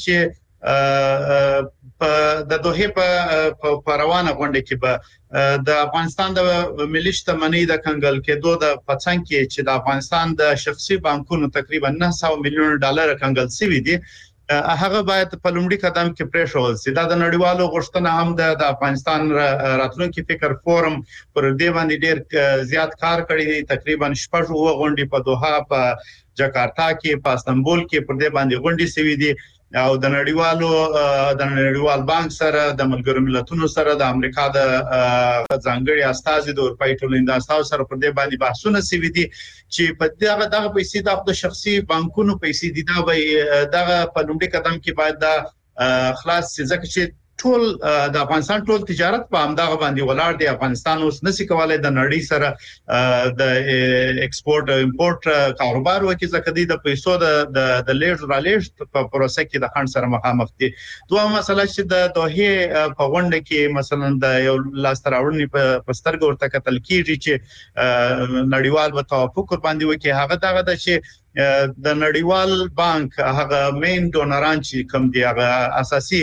چې په د دوه په پروانه غونډه کې به د افغانستان د ملي شتمنۍ د کنګل کېدو د پڅنګ کې چې د افغانستان د شخصي بانکونو تقریبا نه سوه میلیون ډالر کنګل شوی دي هغه باید په لومړي قدم کې پریښول شي دا د نړیوالو غوښتنه هم د افغانستان راتلونکي فکر فورم پر دې باندې ډېر زیات کار کړی دی تقریبا شپږ غونډې په دوحه په جاکارتا کې په استانبول کې پر دې باندې غونډې شوې دي او د نړیوالو د نړیوال بانک سره د ملګرو ملتونو سره د امریکا د ځانګړي استازي د اروپאי ټولنې د استازو سره پر دې باندې بحثونه شوي دي چې په دغه دغه پیسې د شخصي بانکونو پیسې دي دا به دغه په لومړي قدم کې باید د خلاص ځکه چې ټول د افغانستان ټول تجارت په همدغه باندې ولاړ دی افغانستان اوس نسی کولای د نړۍ سره د ایکسپورت او امپورت کاروبار وکړي ځکه د پیسو د د لیږد را لیږد په پروسه کې د خنډ سره مخامخ دي دوه مسله چې د دوه په غونډه کې مثلا د یو لاستراوړنی په سترګو ورته کتل کیږي چې نړیوال په توافق باندې وکړي هغه دغه د چې د نړیوال بانک هغه مین ډونران چې کوم دی هغه اساسي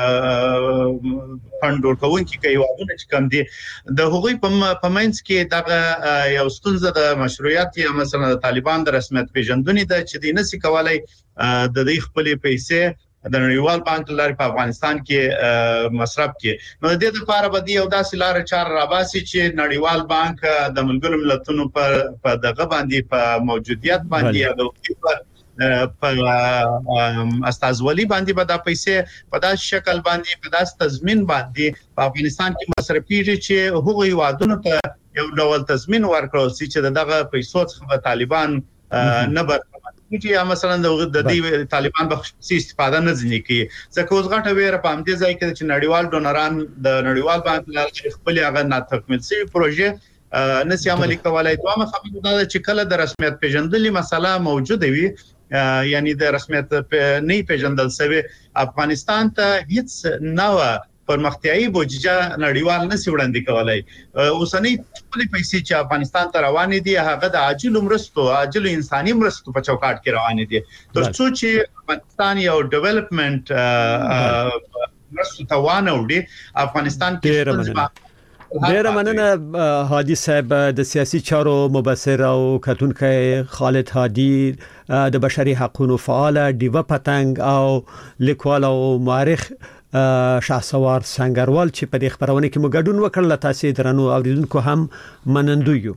فند ورکوونکي کوي واغونه چې کوم دي د هغوی په پمنس کې دغه یو ستونزه د مشروعیت یا مثلا د طالبان د رسمیت پیژندنې د چې د نسی کولای د دې خپل پیسې د نړیوال بانک لاري په افغانستان کې مصرف کې نو د دې لپاره به دی یو داسې لار چار راباسي چې نړیوال بانک د ملګرو ملتونو په دغه باندې په موجودیت باندې په استازولي باندې به د پیسې په داس شکل باندې په داس تضمین باندې په افغانستان کې مصرفيږي چې هغوی وادونو ته یو ډول تضمین ورکړل چې دغه پیسو څخه طالبان نه بر چې مثلا د دې طالبان به خصوصي استفاده نه ځنی کوي ځکه اوس غټه ویره په همدې ځای کې چې نړیوال ډونران د نړیوال بانک لارې خپل هغه ناتکمل شوی پروژه نسی عملي کولای دوه خبره دا چې کله د رسمیت پیژندلې مسله موجوده وي یعنی د رسمیت نه پیژندل شوی افغانستان ته هیڅ نوې پرمختیایي بودیجه نړیوال نسی وړاندې کولای اوسنی ټول پیسې چې افغانستان ته روانې دي هغه د عاجل مرستو عاجل انساني مرستو په چوکاټ کې روانې دي ترڅو چې افغانستان یو ډیولپمنٹ مرستو ته وانه وړي افغانستان کې ډیر مننه هادي صاحب د سیاسي چارو مبصر او کتونکو خالد هادي د بشري حقوقو فعال دیو پتنګ او لیکوال او مورخ شاهسوار سنگروال چې په دې خبرونه کې مو ګډون وکړل. تاسو درنو اوریدونکو هم منندوی یو.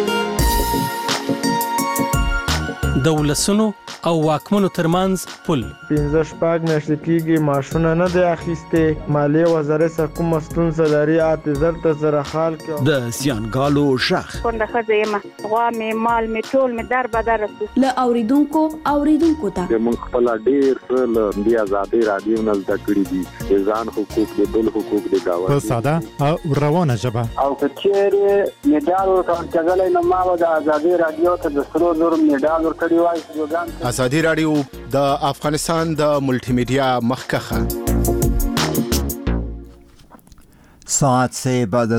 د ولسونو او واکمنو ترمنځ پل پنځه شپږ میاشتې کېږي ماشونه نه دی اخیسته. مالیه وزارت سکو مستون سلاري اعتذار ته سره خال کې د سیانګالو شخ څنګه خزه ما غوا می مال می ټول می در بدر ل اوریدونکو اوریدونکو ته موږ خپل ډیر ل دی آزادي رادیو نه زده کړی دي ځان حقوق د بل حقوق د گاوه په ساده او روانه ژبه او کچېره میډال ورکړل کېدل نو ما د آزادي رادیو ته د سرو زر میډال ورکړی وای. آزادي رادیو د افغانستان د ملټي میډیا مخکخه ساعت سے بعد